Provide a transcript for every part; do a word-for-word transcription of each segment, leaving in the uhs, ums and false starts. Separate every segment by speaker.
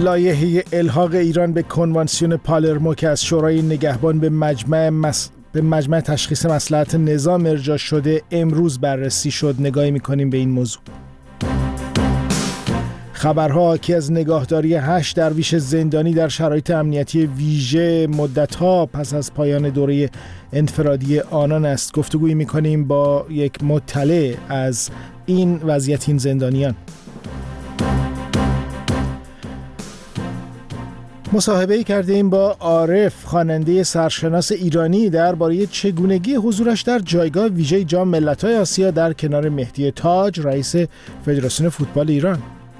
Speaker 1: لایحه الحاق ایران به کنوانسیون پالرمو که از شورای نگهبان به مجمع مس... به مجمع تشخیص مصلحت نظام ارجاع شده امروز بررسی شد. نگاهی می‌کنیم به این موضوع. خبرها حاکی از نگاهداری هشت درویش زندانی در شرایط امنیتی ویژه مدت‌ها پس از پایان دوره انفرادی آنان است. گفتگویی می‌کنیم با یک مطلع از این وضعیت این زندانیان. مصاحبه‌ای کردیم با عارف، خواننده سرشناس ایرانی، درباره چگونگی حضورش در جایگاه ویژه جام ملت‌های آسیا در کنار مهدی تاج، رئیس فدراسیون فوتبال ایران.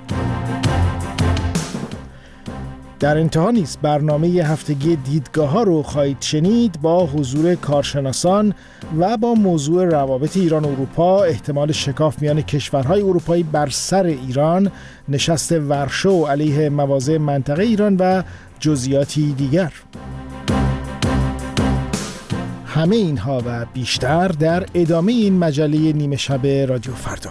Speaker 1: در انتها نیز برنامه هفتگی دیدگاه‌ها رو خواهید شنید با حضور کارشناسان و با موضوع روابط ایران و اروپا، احتمال شکاف میان کشورهای اروپایی بر سر ایران، نشست ورشو علیه مواضع منطقه ایران و جزئیاتی دیگر. همه اینها و بیشتر در ادامه این مجله نیمه شب رادیو فردا.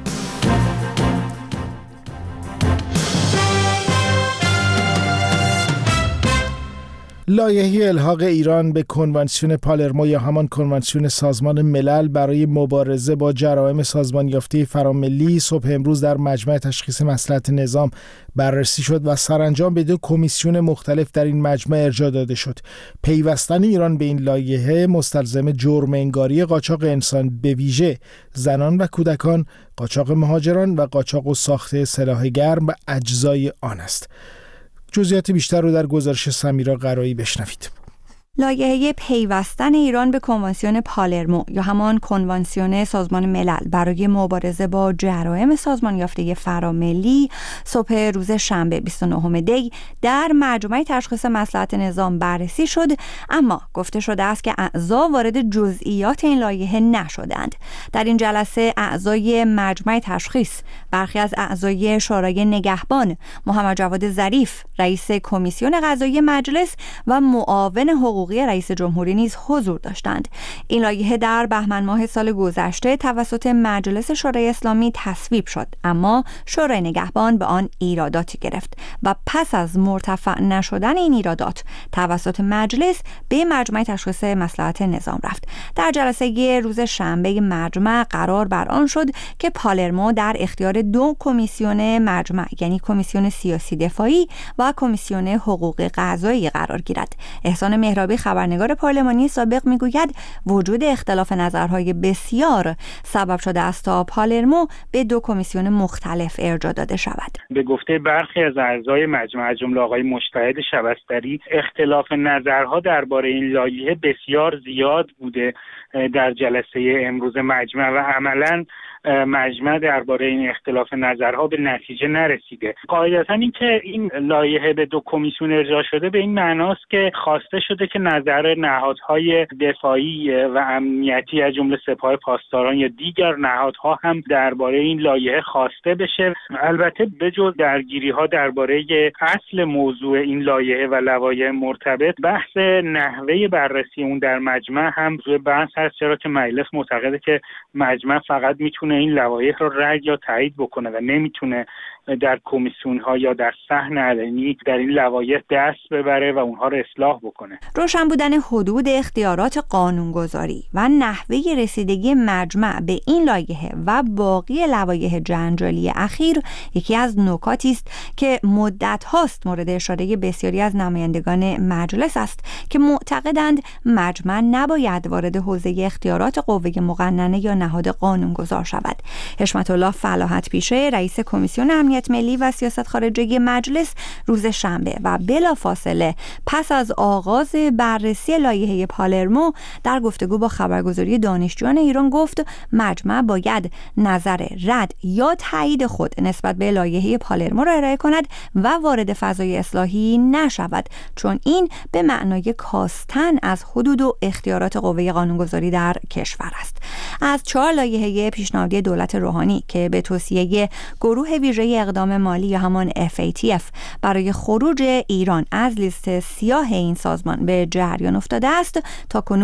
Speaker 1: لایحه الحاق ایران به کنوانسیون پالرمو یا همان کنوانسیون سازمان ملل برای مبارزه با جرائم سازمان یافته فراملی صبح امروز در مجمع تشخیص مصلحت نظام بررسی شد و سرانجام به دو کمیسیون مختلف در این مجمع ارجاع داده شد. پیوستن ایران به این لایحه مستلزم جرم انگاری قاچاق انسان، به ویژه زنان و کودکان، قاچاق مهاجران و قاچاق و ساخت سلاح گرم و اجزای آن است. جزئیات بیشتر رو در گزارش سمیرا قرایی بشنوید.
Speaker 2: لایحه پیوستن ایران به کنوانسیون پالرمو یا همان کنوانسیون سازمان ملل برای مبارزه با جرائم سازمان یافته فراملی صبح روز شنبه بیست و نهم دی در مجمع تشخیص مصلحت نظام بررسی شد، اما گفته شده است که اعضا وارد جزئیات این لایحه نشدند. در این جلسه اعضای مجمع تشخیص، برخی از اعضای شورای نگهبان، محمد جواد ظریف رئیس کمیسیون قضایی مجلس و معاون حقوقی رئیس جمهوری نیز حضور داشتند. این لایحه در بهمن ماه سال گذشته توسط مجلس شورای اسلامی تصویب شد، اما شورای نگهبان به آن ایراداتی گرفت و پس از مرتفع نشدن این ایرادات توسط مجلس به مجمع تشخیص مصلحت نظام رفت. در جلسه روز شنبه مجمع قرار بر آن شد که پالرمو در اختیار دو کمیسیون مجمع، یعنی کمیسیون سیاسی دفاعی و کمیسیون حقوق قضایی قرار گیرد. احسان مهرابی، خبرنگار پارلمانی سابق، میگوید وجود اختلاف نظرهای بسیار سبب شده است تا پالرمو به دو کمیسیون مختلف ارجاع داده شود.
Speaker 3: به گفته برخی از اعضای مجمع از جمله آقای مجتهد شبستری، اختلاف نظرها درباره این لایحه بسیار زیاد بوده در جلسه امروز مجمع و عملاً مجمع درباره این اختلاف نظرها به نتیجه نرسیده. قاعدتاً این که این لایحه به دو کمیسیون ارجاع شده به این معناست که خواسته شده که نظر نهادهای دفاعی و امنیتی از جمله سپاه پاسداران یا دیگر نهادها هم درباره این لایحه خواسته بشه. البته بجز درگیری‌ها درباره اصل موضوع این لایحه و لوایح مرتبط، بحث نحوه بررسی اون در مجمع هم روی بحث هست، چرا که مجلس معتقده که مجمع فقط میتونه این لوایح رو رد یا تایید بکنه و نمیتونه در کمیسیون ها یا در صحن علنی در این لوایح دست ببره و اونها رو اصلاح بکنه.
Speaker 2: روشن بودن حدود اختیارات قانونگذاری و نحوه رسیدگی مجمع به این لایحه و باقی لوایح جنجالی اخیر یکی از نکاتی است که مدت هاست مورد اشاره بسیاری از نمایندگان مجلس است که معتقدند مجمع نباید وارد حوزه اختیارات قوه مقننه یا نهاد قانونگذار شود. حشمت الله فلاحت پیشه، رئیس کمیسیون امنیت ملی و سیاست خارجی مجلس، روز شنبه و بلافاصله پس از آغاز بررسی لایحه پالرمو در گفتگو با خبرگزاری دانشجویان ایران گفت مجمع باید نظر رد یا تایید خود نسبت به لایحه پالرمو را ارائه کند و وارد فضای اصلاحی نشود، چون این به معنای کاستن از حدود و اختیارات قوه قانونگذاری در کشور است. از چهار لایحه پیشنهادی دولت روحانی که به توصیه گروه ویژه اقدام مالی یا همان اف ای تی اف برای خروج ایران از لیست سیاه این سازمان به جریان افتاده است، تا کنون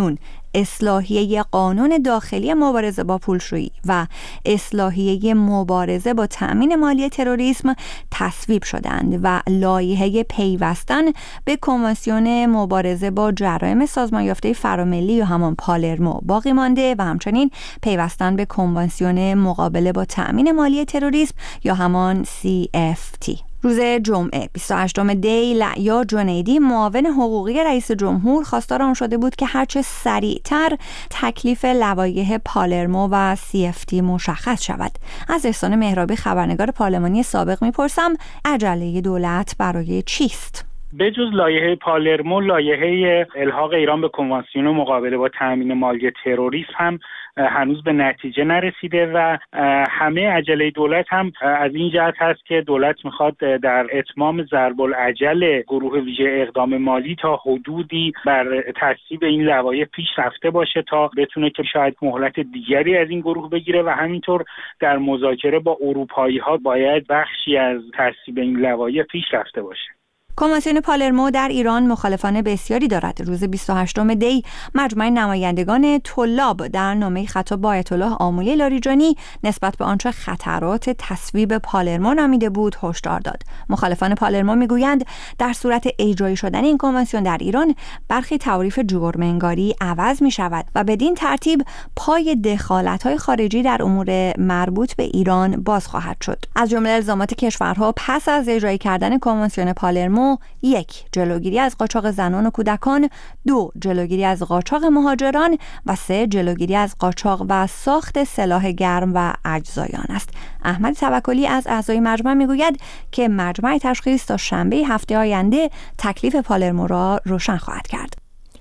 Speaker 2: اصلاحیه قانون داخلی مبارزه با پولشویی و اصلاحیه مبارزه با تأمین مالی تروریسم تصویب شدند و لایحه پیوستن به کنوانسیون مبارزه با جرایم سازمان یافته فراملی یا همان پالرمو باقی مانده و همچنین پیوستن به کنوانسیون مقابله با تأمین مالی تروریسم یا همان سی اف تی. روز جمعه بیست و هشتم دی لعیا جنیدی معاون حقوقی رئیس جمهور خواستار آن شده بود که هرچه سریعتر تکلیف لوایح پالرمو و سی اف تی مشخص شود. از احسان مهرابی خبرنگار پارلمانی سابق میپرسم عجله دولت برای چیست؟
Speaker 3: به جز لایحه پالرمو، لایحه الحاق ایران به کنوانسیون مقابله با تأمین مالی تروریسم هم هنوز به نتیجه نرسیده و همه عجله دولت هم از این جهت هست که دولت میخواد در اتمام ضرب العجل گروه ویژه اقدام مالی تا حدودی بر تصویب این لوایح پیش رفته باشه تا بتونه که شاید مهلت دیگری از این گروه بگیره و همینطور در مذاکره با اروپایی ها باید بخشی از تصویب این لوایح پیش رفته باشه.
Speaker 2: کنوانسیون پالرمو در ایران مخالفان بسیاری دارد. روز بیست و هشتم دی مجمع نمایندگان طلاب در نامه خطاب با آیت الله آموی لاریجانی نسبت به آنچه خطرات تصویب پالرمو نامیده بود هشدار داد. مخالفان پالرمو میگویند در صورت اجرایی شدن این کنوانسیون در ایران برخی تعریف جرم‌انگاری عوض می شود و بدین ترتیب پای دخالت‌های خارجی در امور مربوط به ایران باز خواهد شد. از جمله الزامات کشورها پس از اجرایی کردن کنوانسیون پالرمو: یک، جلوگیری از قاچاق زنان و کودکان، دو، جلوگیری از قاچاق مهاجران و سه، جلوگیری از قاچاق و ساخت سلاح گرم و اجزای آن است. احمد توکلی از اعضای مجمع میگوید که مجمع تشخیص تا شنبه هفته آینده تکلیف پالرمو را روشن خواهد کرد.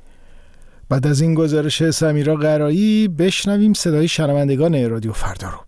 Speaker 1: بعد از این گزارش سمیرا قرایی بشنویم صدای شنوندگان رادیو فردا رو.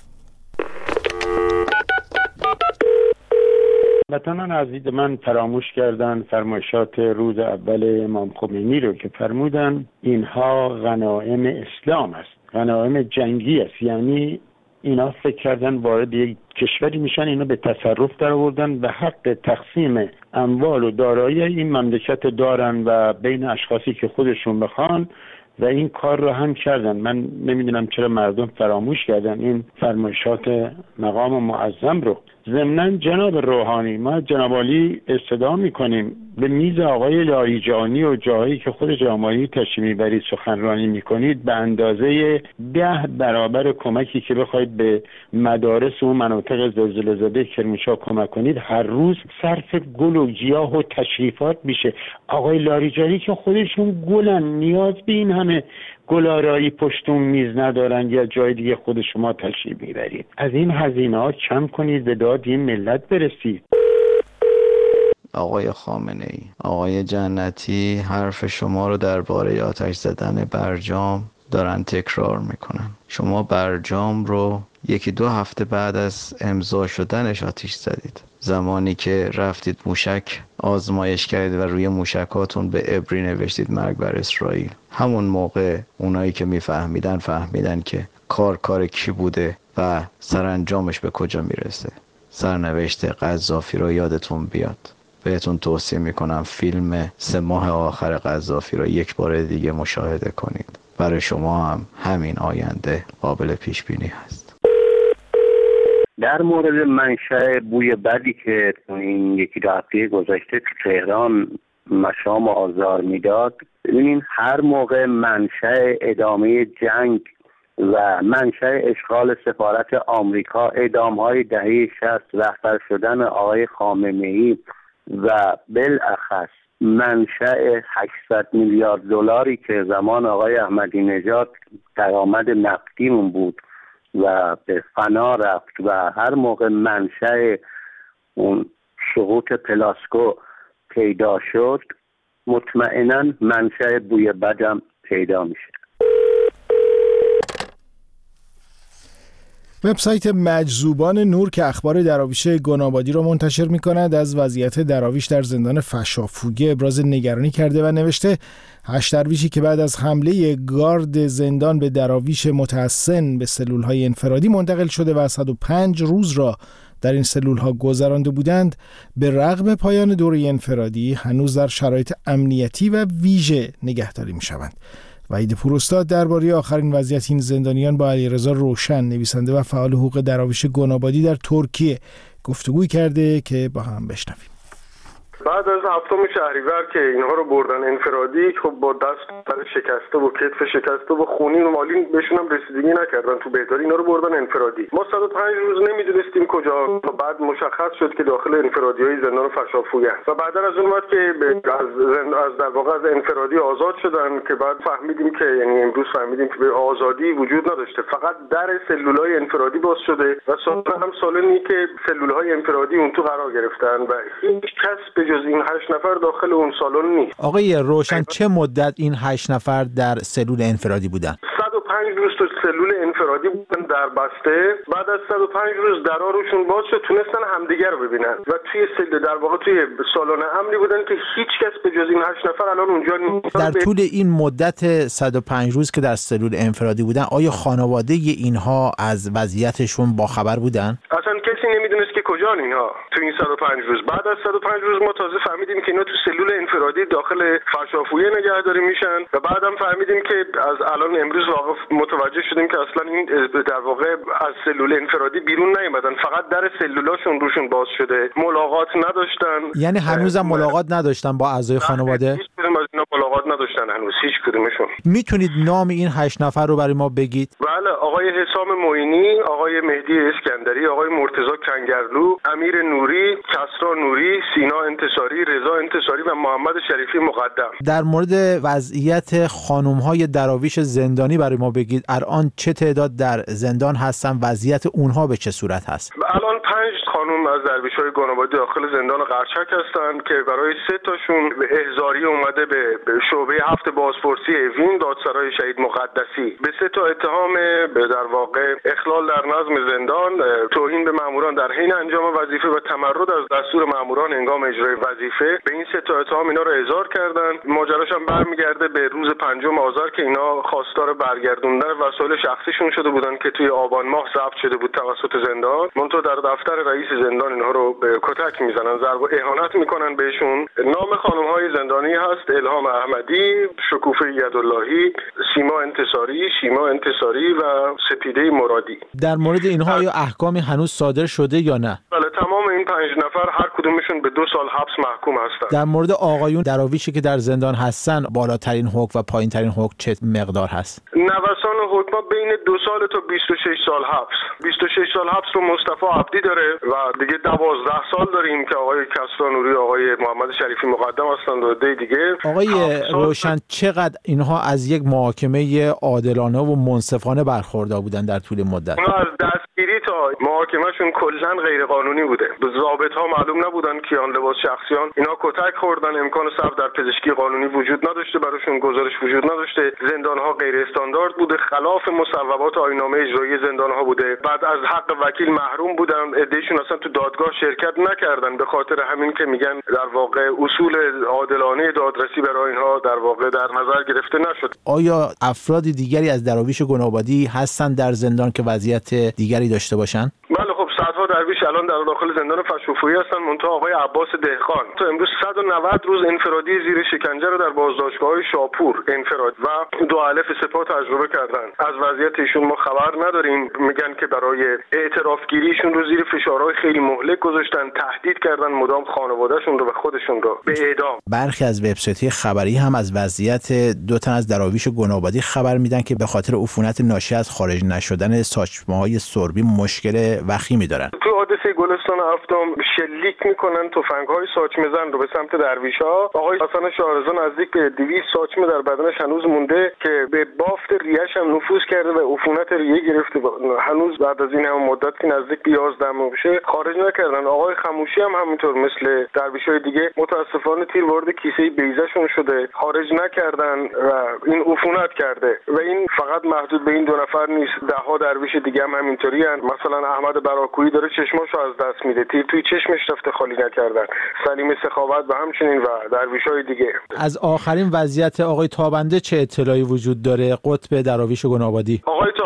Speaker 4: وطنان عزیز من فراموش کردن فرمایشات روز اول امام خمینی رو که فرمودن اینها غنایم اسلام است، غنایم جنگی است. یعنی اینا فکر کردن وارد یک کشوری میشن، اینا به تصرف در آوردن و حق تقسیم اموال و دارایی این مملکت دارن و بین اشخاصی که خودشون بخوان و این کار رو هم کردن. من نمیدونم چرا مردم فراموش کردن این فرمایشات مقام معظم رو. ضمناً جناب روحانی، ما جناب عالی استدعا میکنیم به میز آقای لاریجانی و جاهایی که خود جناب عالی تشریف میبرید سخنرانی میکنید به اندازه ده برابر کمکی که بخواید به مدارس و مناطق زلزله زده کرمانشاه کمک کنید هر روز صرف گل و گیاه و تشریفات میشه. آقای لاریجانی که خودشون گلن، نیاز به این همه گلارایی پشتون میز ندارن یا جای دیگه خود شما تشریف میبرید. از این هزینه‌ها کم کنید، به داد این ملت برسید.
Speaker 5: آقای خامنه‌ای، آقای جنتی حرف شما رو درباره آتش زدن برجام دارن تکرار میکنن. شما برجام رو یکی دو هفته بعد از امضا شدنش آتش زدید، زمانی که رفتید موشک آزمایش کردید و روی موشکاتون به عبری نوشتید مرگ بر اسرائیل. همون موقع اونایی که میفهمیدن فهمیدن که کار کار کی بوده و سرانجامش به کجا میرسه. سرنوشت قذافی رو یادتون بیاد. بهتون توصیه میکنم فیلم سه ماه آخر قذافی رو یک بار دیگه مشاهده کنید. برای شما هم همین آینده قابل پیش بینی هست.
Speaker 6: در مورد منشأ بوی بدی که این یکی دو هفته گذشته تو تهران مشام آزار میداد، ببینین هر موقع منشأ ادامه جنگ و منشأ اشغال سفارت آمریکا، اعدام‌های دهه شصت، رهبر شدن آقای خامنه‌ای و بالاخص منشأ هشتصد میلیارد دلاری که زمان آقای احمدی نژاد درآمد نفتیمون بود و به فنا رفت و هر موقع منشأ اون سقوط پلاسکو پیدا شد، مطمئناً منشأ بوی بدم پیدا میشه.
Speaker 1: وبسایت مجذوبان نور که اخبار دراویش گنابادی را منتشر می‌کند از وضعیت دراویش در زندان فشافوگه ابراز نگرانی کرده و نوشته هشت درویشی که بعد از حمله گارد زندان به دراویش متحسن به سلول‌های انفرادی منتقل شده و صد و پنج روز را در این سلول‌ها گذرانده بودند، به رغم پایان دوره انفرادی هنوز در شرایط امنیتی و ویژه نگهداری می‌شوند وحید پوراستاد درباره آخرین وضعیت این زندانیان با علیرضا روشن، نویسنده و فعال حقوق دراویش گنابادی در ترکیه، گفتگوی کرده که با هم بشنویم.
Speaker 7: بعد از هفتم شهریور که اینها رو بردن انفرادی، خب با دست سر شکسته و کتف شکسته و خونین و مالین بهشون هم رسیدگی نکردن تو بهداری، اینا رو بردن انفرادی. ما صد و پنج روز نمیدونستیم کجا، بعد مشخص شد که داخل انفرادیای زندان فرشافویه است و بعد از اون وقت که از زند... از در واقع از انفرادی آزاد شدن که بعد فهمیدیم که یعنی امروز فهمیدیم که به آزادی وجود نداشته، فقط در سلولای انفرادی باز شده و سالن هم سالنی که سلولهای انفرادی اون تو قرار گرفتن و هیچ کس به جز این هشت نفر داخل اون سالن نیست.
Speaker 8: آقای روشن، چه مدت این هشت نفر در سلول انفرادی بودن؟
Speaker 7: صد و پنج روز تو سلول انفرادی بودن در بسته. بعد از صد و پنج روز درا روشون باز شد، تونستن همدیگر رو ببینن و توی سلول در واقع توی سالن امنی بودن که هیچ کس به جز این هشت نفر الان اونجا نیست.
Speaker 8: در طول این مدت صد و پنج روز که در سلول انفرادی بودن، آیا خانواده اینها از وضعیتشون باخبر بودن؟
Speaker 7: اصلا کسی نمیدونست که کجان اینها تو این صد و پنج روز. بعد از صد و پنج روز ما تازه فهمیدیم که اینا تو سلول انفرادی داخل فرشافویه نگهداری میشن و بعدم فهمیدیم که از الان امروز واقع متوجه شدیم که اصلا این در واقع از سلول انفرادی بیرون نیومدن، فقط در سلولاشون روشون باز شده، ملاقات نداشتن.
Speaker 8: یعنی هنوزم ملاقات نداشتن با اعضای خانواده؟
Speaker 7: هیچ کدوم از اینا ملاقات نداشتن هنوز، هیچ کدومشون.
Speaker 8: میتونید نام این هشت نفر رو برای ما بگید؟
Speaker 7: بله، آقای حسام معینی، آقای مهدی اسکندری، آقای مرتضی کنگرلو، امیر نوری، کسرا نوری، سینا انتصاری، رضا انتصاری و محمد شریفی مقدم.
Speaker 8: در مورد وضعیت خانم‌های دراویش زندانی برای ما بگید. الان چه تعداد در زندان هستن؟ وضعیت اونها به چه صورت هست؟
Speaker 7: الان پنج خانم از درویش‌های گنابادی داخل زندان قرچک هستند که برای سه تاشون به احضاری اومده به شعبه هفت بازپرسی اوین دادسرای شهید مقدسی به سه تا اتهام به در واقع اخلال در نظم زندان، توهین به ماموران در حین انجام وظیفه و تمرد از دستور ماموران هنگام اجرای وظیفه، به این سه تا اتهام اینا رو احضار کردن. ماجراش هم برمیگرده به روز پنجم آذر که اینا خواستار برگردوندن وسایل شخصیشون شده بودن که توی آبان ماه ضبط شده بود توسط زندان. منتها در دفتر رئیس زندان اینها رو به کتک میزنن، ضرب و اهانت میکنن بهشون. نام خانم‌های زندانی هست الهام احمدی، شکوفه یداللهی، سیما انتصاری، شیما انتصاری و سپیده مرادی.
Speaker 8: در مورد اینها آیا احکامی هنوز صادر شده یا نه؟
Speaker 7: بله، تمام این پنج نفر هر کدومشون به دو سال حبس محکوم هستند.
Speaker 8: در مورد آقایون دراویشی که در زندان هستن، بالاترین حکم و پایینترین حکم چه مقدار هست؟
Speaker 7: نوسان حکم بین دو سال تا بیست و شش سال حبس. بیست و شش سال حبس رو مصطفی عبدی داره و دیگه دوازده سال داریم که آقای کسرا نوری، آقای محمد شریفی مقدم هستند و ده دیگه.
Speaker 8: آقای روشن، چقدر اینها از یک محاکمه عادلانه و منصفانه برخوردار بودن در طول مدت؟
Speaker 7: اونا از دستگیری تا محاکمهشون کلا غیر قانونی بوده. ضابط ها معلوم نبودن کیان، لباس شخصیان، اینا کتک خوردن، امکان ثبت در پزشکی قانونی وجود نداشته، براشون گزارش وجود نداشته، زندان ها غیر استاندارد بوده، خلاف مصوبات آیین‌نامه اجرایی زندان ها بوده. بعد از حق وکیل محروم بودن، عدهشون اصلا تو دادگاه شرکت نکردن، به خاطر همین که میگن در واقع اصول عادلانه دادرسی برای اینها در واقع در نظر گرفته نشد.
Speaker 8: آیا افراد دیگری از دراویش گنابادی هستن در زندان که وضعیت دیگری داشته باشن؟
Speaker 7: بله، خب صدها درویش الان در داخل زندان فرشافویه هستن. منتها آقای عباس دهقان تا امروز صد و نود روز انفرادی زیر شکنجه رو در بازداشتگاه‌های شاپور انفراد و دو الف سپاه تجربه کردن. از وضعیت ایشون ما خبر نداریم. میگن که برای اعتراف گیریشون رو زیر فشارهای خیلی مهلک گذاشتن، تهدید کردن مدام خانواده‌شون رو و خودشون رو به اعدام.
Speaker 8: برخی از وبسایت‌های خبری هم از وضعیت دو تن از دراویش گنابادی خبر میدن که به خاطر عفونت ناشی از خارج نشدن ساچمه‌های سربی مشکل وخیمی دارن.
Speaker 7: تو حادثه گلستان هفتم شلیک میکنن تفنگ‌های ساچمه زن رو به سمت درویش‌ها. آقای حسن شاهرضا نزدیک به دویست ساچمه در بدنش هنوز مونده که به بافت ریه‌اش هم نفوذ کرده و عفونت ریه گرفته. هنوز بعد از این هم مدت که نزدیک به یازده ماه بشه خارج نکردن. آقای خموشی هم همینطور مثل درویش‌های دیگه متاسفانه تیر وارد کیسه بیضه‌شون شده، خارج نکردن و این عفونت کرده. و این فقط محدود به این دو نفر نیست، ده‌ها درویش دیگه هم همینطوری ان. مثلا احمد براکویی داره چشماشو از دست میده، تیر توی چشمش رفته، خالی نکردن. سلیم سخاوت و همچنین و درویش‌های دیگه.
Speaker 8: از آخرین وضعیت آقای تابنده چه اطلاعی وجود داره؟ قطب دراویش گنابادی.
Speaker 7: آقای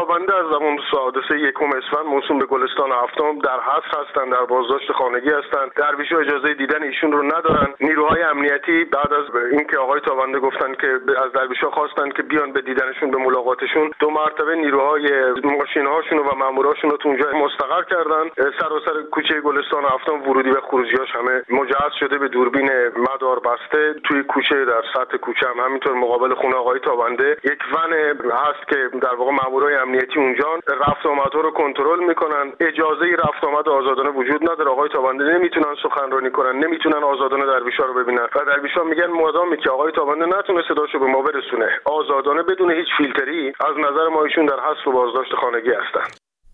Speaker 7: تابنده از زمان حادثه یکم اسفند موسوم به گلستان هفتم در حبس هستند، در بازداشت خانگی هستند. درویش‌ها اجازه دیدن ایشون رو ندارن. نیروهای امنیتی بعد از اینکه آقای تابنده گفتن که از درویش‌ها خواستن که بیان به دیدنشون، به ملاقاتشون، دو مرتبه نیروهای ماشین‌هاشون و ماموراشون رو تو اونجا مستقر کردن. سراسر کوچه گلستان هفتم ورودی و خروجی‌هاش همه مجهز شده به دوربین مدار بسته. توی کوچه در سطح کوچه هم همینطور مقابل خونه آقای تابنده یک ون هست که در واقع مامورای امنیتی اونجا رفت آمدها رو کنترل میکنن. اجازه رفت آمد آزادانه وجود نداره. آقای تابنده نمیتونن سخنرانی کنن، نمیتونن آزادانه درویشا رو ببینن و درویشا میگن مادامی که آقای تابنده نتونه صداشو به ما برسونه آزادانه بدون هیچ فیلتری، از نظر ما ایشون در حبس و بازداشت خانگی هستن.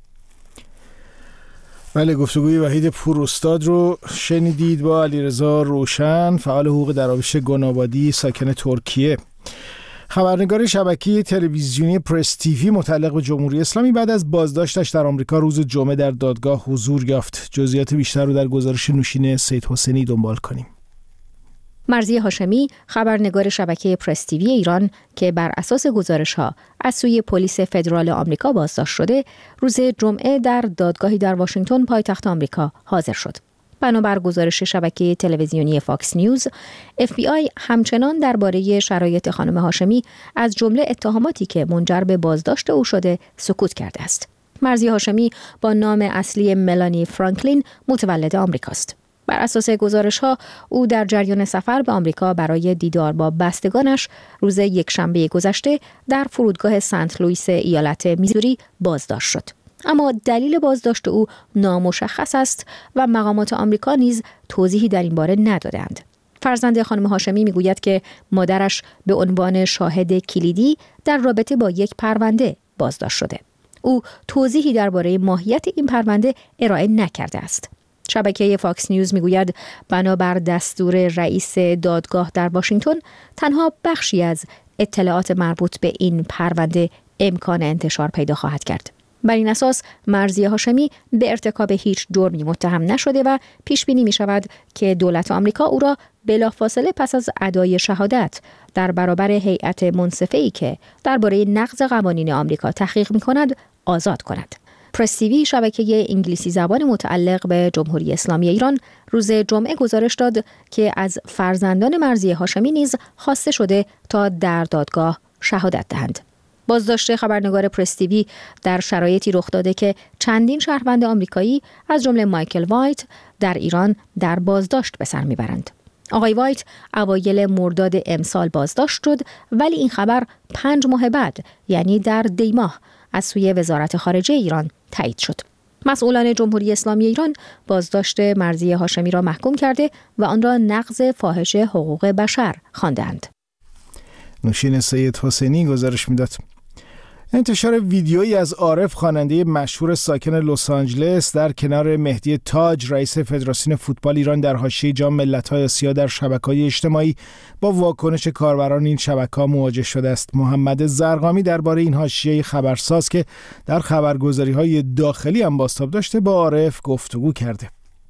Speaker 1: بله، گفتگوی وحید پوراستاد رو شنیدید با علیرضا روشن، فعال حقوق درآویش گنابادی ساکن ترکیه. خبرنگار شبکه تلویزیونی پرس تیوی متعلق به جمهوری اسلامی بعد از بازداشتش در آمریکا روز جمعه در دادگاه حضور یافت. جزئیات بیشتر رو در گزارش نوشین سید حسینی دنبال کنیم.
Speaker 9: مرضیه هاشمی، خبرنگار شبکه پرس تیوی ایران که بر اساس گزارش‌ها از سوی پلیس فدرال آمریکا بازداشت شده، روز جمعه در دادگاهی در واشنگتن پایتخت آمریکا حاضر شد. بنابر گزارش شبکه تلویزیونی فاکس نیوز، اف بی آی همچنان درباره شرایط خانم هاشمی از جمله اتهاماتی که منجر به بازداشت او شده سکوت کرده است. مرضیه هاشمی با نام اصلی ملانی فرانکلین متولد آمریکاست. بر اساس گزارش‌ها او در جریان سفر به آمریکا برای دیدار با بستگانش روز یکشنبه گذشته در فرودگاه سنت لوئیس ایالت میزوری بازداشت شد. اما دلیل بازداشت او نامشخص است و مقامات آمریکا نیز توضیحی در این باره ندادند. فرزند خانم هاشمی میگوید که مادرش به عنوان شاهد کلیدی در رابطه با یک پرونده بازداشت شده. او توضیحی درباره ماهیت این پرونده ارائه نکرده است. شبکه فاکس نیوز میگوید بنابر دستور رئیس دادگاه در واشنگتن تنها بخشی از اطلاعات مربوط به این پرونده امکان انتشار پیدا خواهد کرد. بر این اساس مرضیه هاشمی به ارتکاب هیچ جرمی متهم نشده و پیش بینی می شود که دولت آمریکا او را بلافاصله پس از ادای شهادت در برابر هیئت منصفه‌ای که درباره نقض قوانین آمریکا تحقیق می کند آزاد کند. پرس تیوی، شبکه انگلیسی زبان متعلق به جمهوری اسلامی ایران، روز جمعه گزارش داد که از فرزندان مرضیه هاشمی نیز خواسته شده تا در دادگاه شهادت دهند. بازداشت خبرنگار پرس تیوی در شرایطی رخ داده که چندین شهروند آمریکایی از جمله مایکل وایت در ایران در بازداشت به سر میبرند. آقای وایت اوایل مرداد امسال بازداشت شد، ولی این خبر پنج ماه بعد یعنی در دی ماه از سوی وزارت خارجه ایران تایید شد. مسئولان جمهوری اسلامی ایران بازداشت مرضیه هاشمی را محکوم کرده و آن را نقض فاحش حقوق بشر خواندند.
Speaker 1: نوشین سید حسینی گزارش میداد. انتشار ویدیویی از عارف، خواننده مشهور ساکن لس آنجلس، در کنار مهدی تاج، رئیس فدراسیون فوتبال ایران، در حاشیه جام ملت‌های آسیا در شبکه‌های اجتماعی با واکنش کاربران این شبکه‌ها مواجه شده است. محمد زرقامی درباره این حاشیه خبرساز که در خبرگزاری‌های داخلی هم بازتاب داشته با عارف گفتگو کرده.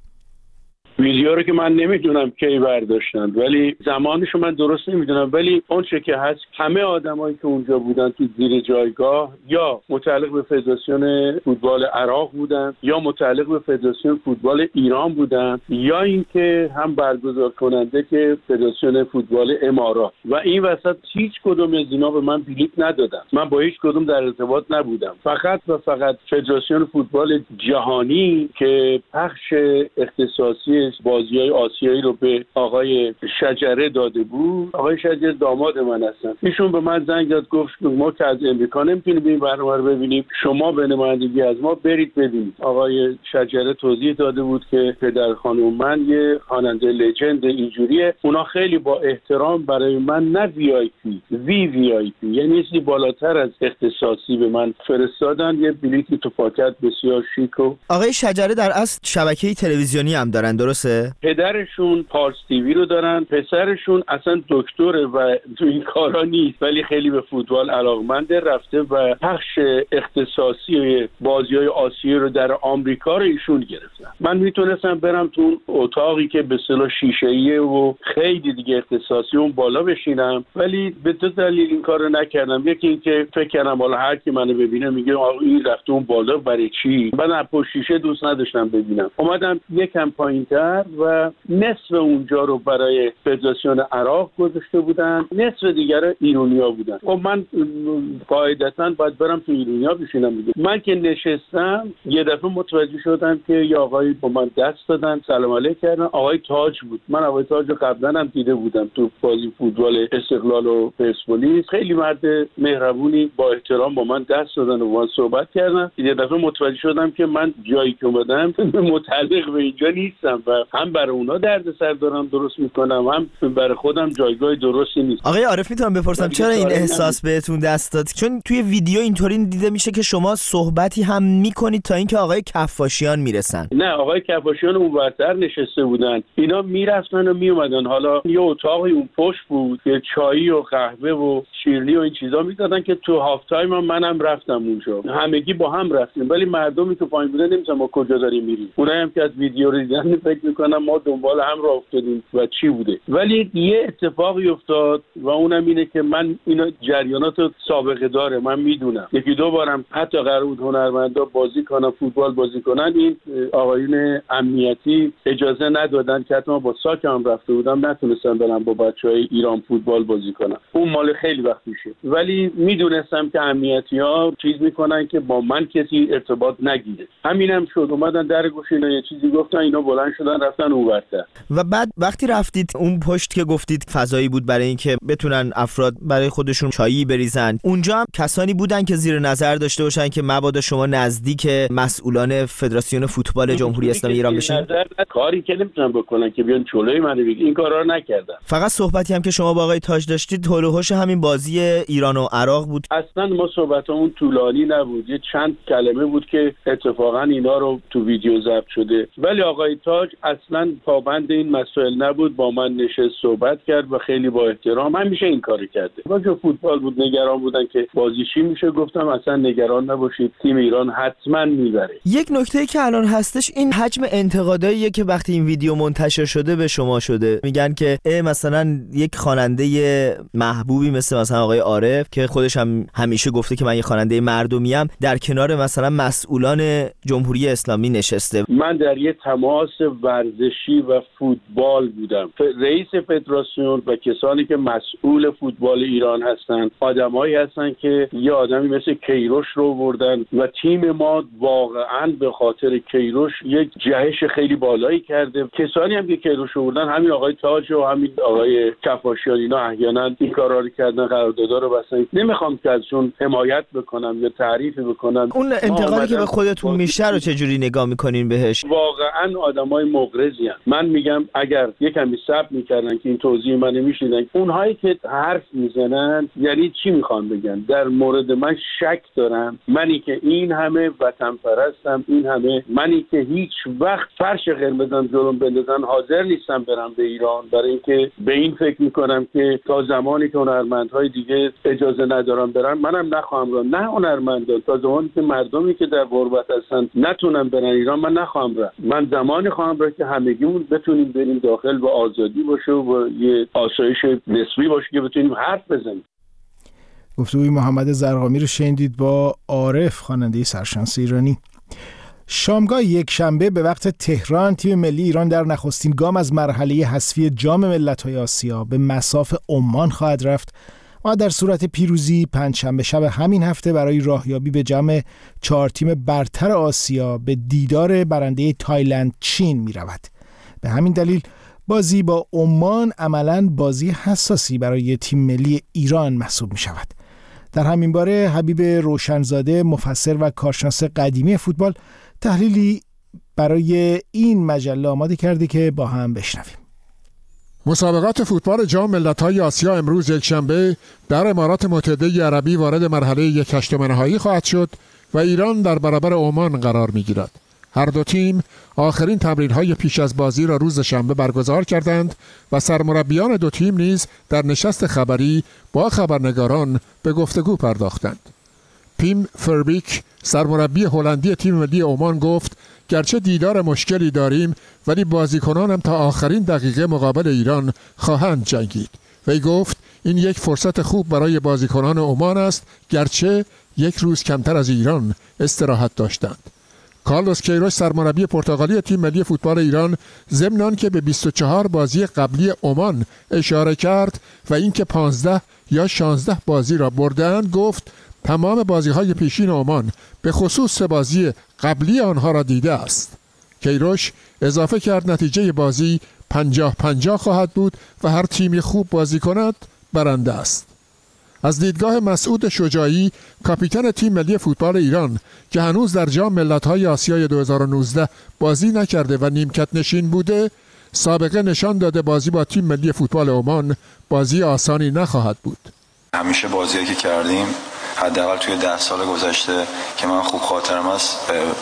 Speaker 4: ویدیو رو که من نمیدونم کی برداشتند، ولی زمانشو من درست نمیدونم، ولی اون چه که هست همه آدمایی که اونجا بودن تو زیر جایگاه یا متعلق به فدراسیون فوتبال عراق بودن یا متعلق به فدراسیون فوتبال ایران بودن یا اینکه هم برگزار کننده که فدراسیون فوتبال امارات، و این وسط هیچ کدوم از اینا به من بلیط ندادن. من با هیچ کدوم در ارتباط نبودم. فقط و فقط فدراسیون فوتبال جهانی که پخش اختصاصی بازی‌های آسیایی رو به آقای شجره داده بود. آقای شجره داماد من هستن. ایشون به من زنگ داد، گفت ما که از امریکا نمیتونیم این برنامه رو ببینیم، شما به نمایندگی از ما برید ببینید. آقای شجره توضیح داده بود که پدر خانم من یه خواننده لژند اینجوریه، اونا خیلی با احترام برای من نه وی آی پی وی وی آی پی یعنی چیزی بالاتر از اختصاصی به من فرستادن، یه بلیط تو پاکت بسیار شیک. و
Speaker 10: آقای شجره در اصل شبکه‌ای تلویزیونی هم دارن، درست؟ درسته؟
Speaker 4: پدرشون پارس تیوی رو دارن، پسرشون اصلا دکتره و تو این کارا نیست ولی خیلی به فوتبال علاقمنده، رفته و پخش اختصاصی بازی‌های آسیایی رو در آمریکا رو ایشون گرفتن. من میتونستم برم تو اون اتاقی که به اصطلاح شیشه‌ایه و خیلی دیگه اختصاصی اون بالا بشینم، ولی به دو دلیل این کارو نکردم. یکی اینکه فکر کردم حالا هر کی منو ببینه میگه آقا این رفته اون بالا برای چی؟ من پشت شیشه دوست نداشتم ببینم. اومدم یکم پایین‌تر و نصف اونجا رو برای فدراسیون عراق گذاشته بودن، نصف دیگر ایرانیا بودن. خب من قاعدتاً باید برم تو ایرانیا بشینم دیگه. من که نشستم یه دفعه متوجه شدم که یه آقایی با من دست دادن، سلام علیک کردن. آقای تاج بود. من آقای تاج رو قبلا هم دیده بودم تو بازی فوتبال استقلال و پرسپولیس. خیلی مرد مهربونی با احترام با من دست دادن و با من صحبت کردن. یه دفعه متوجه شدم که من جایی که اومدم متعلق به اینجا نیستم و هم برای اونا دردسر دارم درست میکنم، هم برای خودم جایگاه درستی نیست.
Speaker 10: آقای عارف میتونم بپرسم چرا این احساس بهتون دست داد؟ چون توی ویدیو اینطوری دیده میشه که شما صحبتی هم میکنید تا اینکه آقای کفاشیان میرسن.
Speaker 4: نه، آقای کفاشیان اونورتر نشسته بودن، اینا میرفتن و میومدن. حالا یه اتاقی اون پشت بود که چایی و قهوه و شیرینی و این چیزا میدادن که تو هاف تایم هم منم رفتم اونجا، همگی با هم رفتیم. ولی مردمی که پایین بودن نمی‌دونم ما کجا داریم میریم. اونایی هم که از ویدیو رو دیدن فکر میکنم ما دنبال هم راه افتادیم و چی بوده. ولی یه اتفاقی افتاد و اونم اینه که من اینا جریانات سابقه داره، من میدونم. یکی دو بارم حتی قرار بود هنرمندا بازی کنن، فوتبال بازی کنن، این آقایون امنیتی اجازه ندادن که حتی با ساک هم رفته بودم نتونستم برم با بچهای ایران فوتبال بازی کنم. اون مال خیلی وقت میشه. ولی میدونستم که امنیتی‌ها چیز میکنن که با من کسی ارتباط نگیره. همینم شد. اومدن در گوش اینا یه چیزی گفتن، اینا بلند شدن رفتن اونورتر.
Speaker 10: و بعد وقتی رفتید اون پشت که گفتید فضایی بود برای اینکه بتونن افراد برای خودشون چایی بریزن، اونجا هم کسانی بودن که زیر نظر داشته باشن که مبادا شما نزدیک مسئولان فدراسیون فوتبال جمهوری اسلامی ایران بشین؟
Speaker 4: کاری که نمیتونن بکنن که بیان جلوی من بگن، این کارا رو نکردن.
Speaker 10: فقط صحبتی هم که شما با آقای تاج داشتید حول و حوش همین بازی ایران و عراق بود.
Speaker 4: اصلا ما صحبتمون طولانی نبود، یه چند کلمه بود که اتفاقا اینا رو تو ویدیو ضبط شده. ولی آقای تاج اصلا پابند این مسائل نبود، با من نشست صحبت کرد و خیلی با احترام همیشه این کارو کرده. واجه فوتبال بود، نگران بودن که بازی چی میشه. گفتم اصلا نگران نباشید، تیم ایران حتما میبره.
Speaker 10: یک نکته که الان هستش این حجم انتقاداییه که وقتی این ویدیو منتشر شده به شما شده، میگن که مثلا یک خواننده محبوبی مثل مثلا آقای عارف که خودش هم همیشه گفته که من یه خواننده مردمیم، در کنار مثلا مسئولان جمهوری اسلامی نشسته.
Speaker 4: من در یه تماس ورزشی و فوتبال بودم. رئیس فدراسیون و کسانی که مسئول فوتبال ایران هستن آدمایی هستن که یه آدمی مثل کیروش رو بردن و تیم ما واقعا به خاطر کیروش یک جهش خیلی بالایی کرده. کسانی هم که کیروش رو بردن همین آقای تاج و همین آقای کفاشیان، اینا احیانا این کارا رو کردن، قراردادا رو بستن. نمیخوام که ازشون حمایت بکنم یا تعریف بکنم.
Speaker 10: اون انتقادی که به خودتون میشه رو چجوری نگاه میکنین بهش؟
Speaker 4: واقعا آدمای مغرضی ان. من میگم اگر یکمی صبر میکردن که این توضیح من نمیشیدن. اونهایی که حرف میزنن یعنی چی میخوان بگن؟ در مورد من شک دارم، منی که این همه وطن پرستم، این همه منی که هیچ وقت فرش قرمزم جلوم بندازن حاضر نیستم برم به ایران، برای اینکه به این فکر میکنم که تا زمانی که هنرمندهای دیگه اجازه ندارن برن منم نخواهم رفت. نه هنرمندان، تا زمانی که مردمی که در غربت هستن نتونن برن ایران من نخواهم رفت. من زمانی خواهم رفت که همگیمون بتونیم بریم داخل و آزادی باشه و یه آسایش نسبی باشه که بتونیم حرف بزنیم.
Speaker 1: گفتگوی محمد زرقامی رو شنیدید با عارف، خواننده سرشناس ایرانی. شامگاه یک شنبه به وقت تهران تیم ملی ایران در نخستین گام از مرحله حذفی جام ملت‌های آسیا به مصاف عمان خواهد رفت و در صورت پیروزی پنجشنبه شب همین هفته برای راهیابی به جمع چهار تیم برتر آسیا به دیدار برنده تایلند چین می رود. به همین دلیل بازی با عمان عملاً بازی حساسی برای تیم ملی ایران محسوب می شود. در همین باره حبیب روشنزاده، مفسر و کارشناس قدیمی فوتبال، تحلیلی برای این مجله آماده کرده که با هم بشنویم.
Speaker 11: مسابقات فوتبال جام ملت‌های آسیا امروز یکشنبه در امارات متحده عربی وارد مرحله یک هشتم نهایی خواهد شد و ایران در برابر عمان قرار می‌گیرد. هر دو تیم آخرین تمرین‌های پیش از بازی را روز شنبه برگزار کردند و سرمربیان دو تیم نیز در نشست خبری با خبرنگاران به گفتگو پرداختند. پیم فربیک سرمربی هلندی تیم ملی عمان گفت گرچه دیدار مشکلی داریم ولی بازیکنانم تا آخرین دقیقه مقابل ایران خواهند جنگید. وی گفت این یک فرصت خوب برای بازیکنان عمان است گرچه یک روز کمتر از ایران استراحت داشتند. کارلوس کیروش سرمربی پرتغالی تیم ملی فوتبال ایران ضمن آنکه به بیست و چهار بازی قبلی عمان اشاره کرد و اینکه پانزده یا شانزده بازی را بردند گفت تمام بازی‌های پیشین عمان به خصوص سه بازی قبلی آنها را دیده است. کیروش اضافه کرد نتیجه بازی پنجاه پنجاه خواهد بود و هر تیمی خوب بازی کند برنده است. از دیدگاه مسعود شجاعی کاپیتان تیم ملی فوتبال ایران که هنوز در جام ملت‌های آسیای دو هزار و نوزده بازی نکرده و نیمکت نشین بوده، سابقه نشان داده بازی با تیم ملی فوتبال عمان بازی آسانی نخواهد بود.
Speaker 12: همیشه بازیایی که کردیم حداقل توی ده سال گذشته که من خوب خاطرم است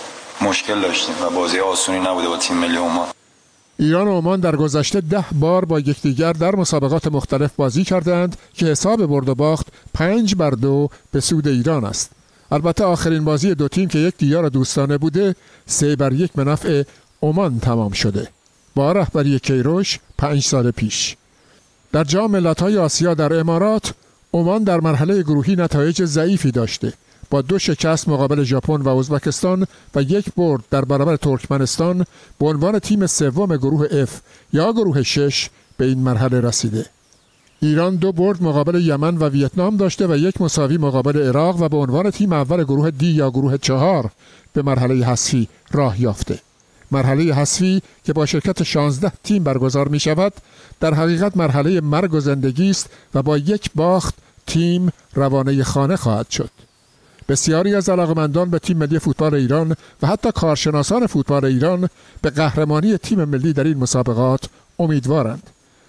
Speaker 12: مشکل داشتیم و بازی آسونی نبوده با تیم ملی عمان.
Speaker 11: ایران و عمان در گذشته ده بار با یکدیگر در مسابقات مختلف بازی کردند که حساب برد و باخت پنج بر دو به سود ایران است. البته آخرین بازی دو تیم که یک دیدار دوستانه بوده سه بر یک به نفع عمان تمام شده با رهبری کیروش پنج سال پیش. در جام ملت‌های آسیا در امارات عمان در مرحله گروهی نتایج ضعیفی داشته با دو شکست مقابل ژاپن و ازبکستان و یک برد در برابر ترکمنستان به عنوان تیم سوم گروه F یا گروه شش به این مرحله رسیده. ایران دو برد مقابل یمن و ویتنام داشته و یک مساوی مقابل عراق و به عنوان تیم اول گروه D یا گروه چهار به مرحله حذفی راه یافته. مرحله حذفی که با شرکت شانزده تیم برگزار می شود در حقیقت مرحله مرگ و زندگی است و با یک باخت تیم روانه خانه خواهد شد. بسیاری از علاقمندان به تیم ملی فوتبال ایران و حتی کارشناسان فوتبال ایران به قهرمانی تیم ملی در این مسابقات امیدوارند.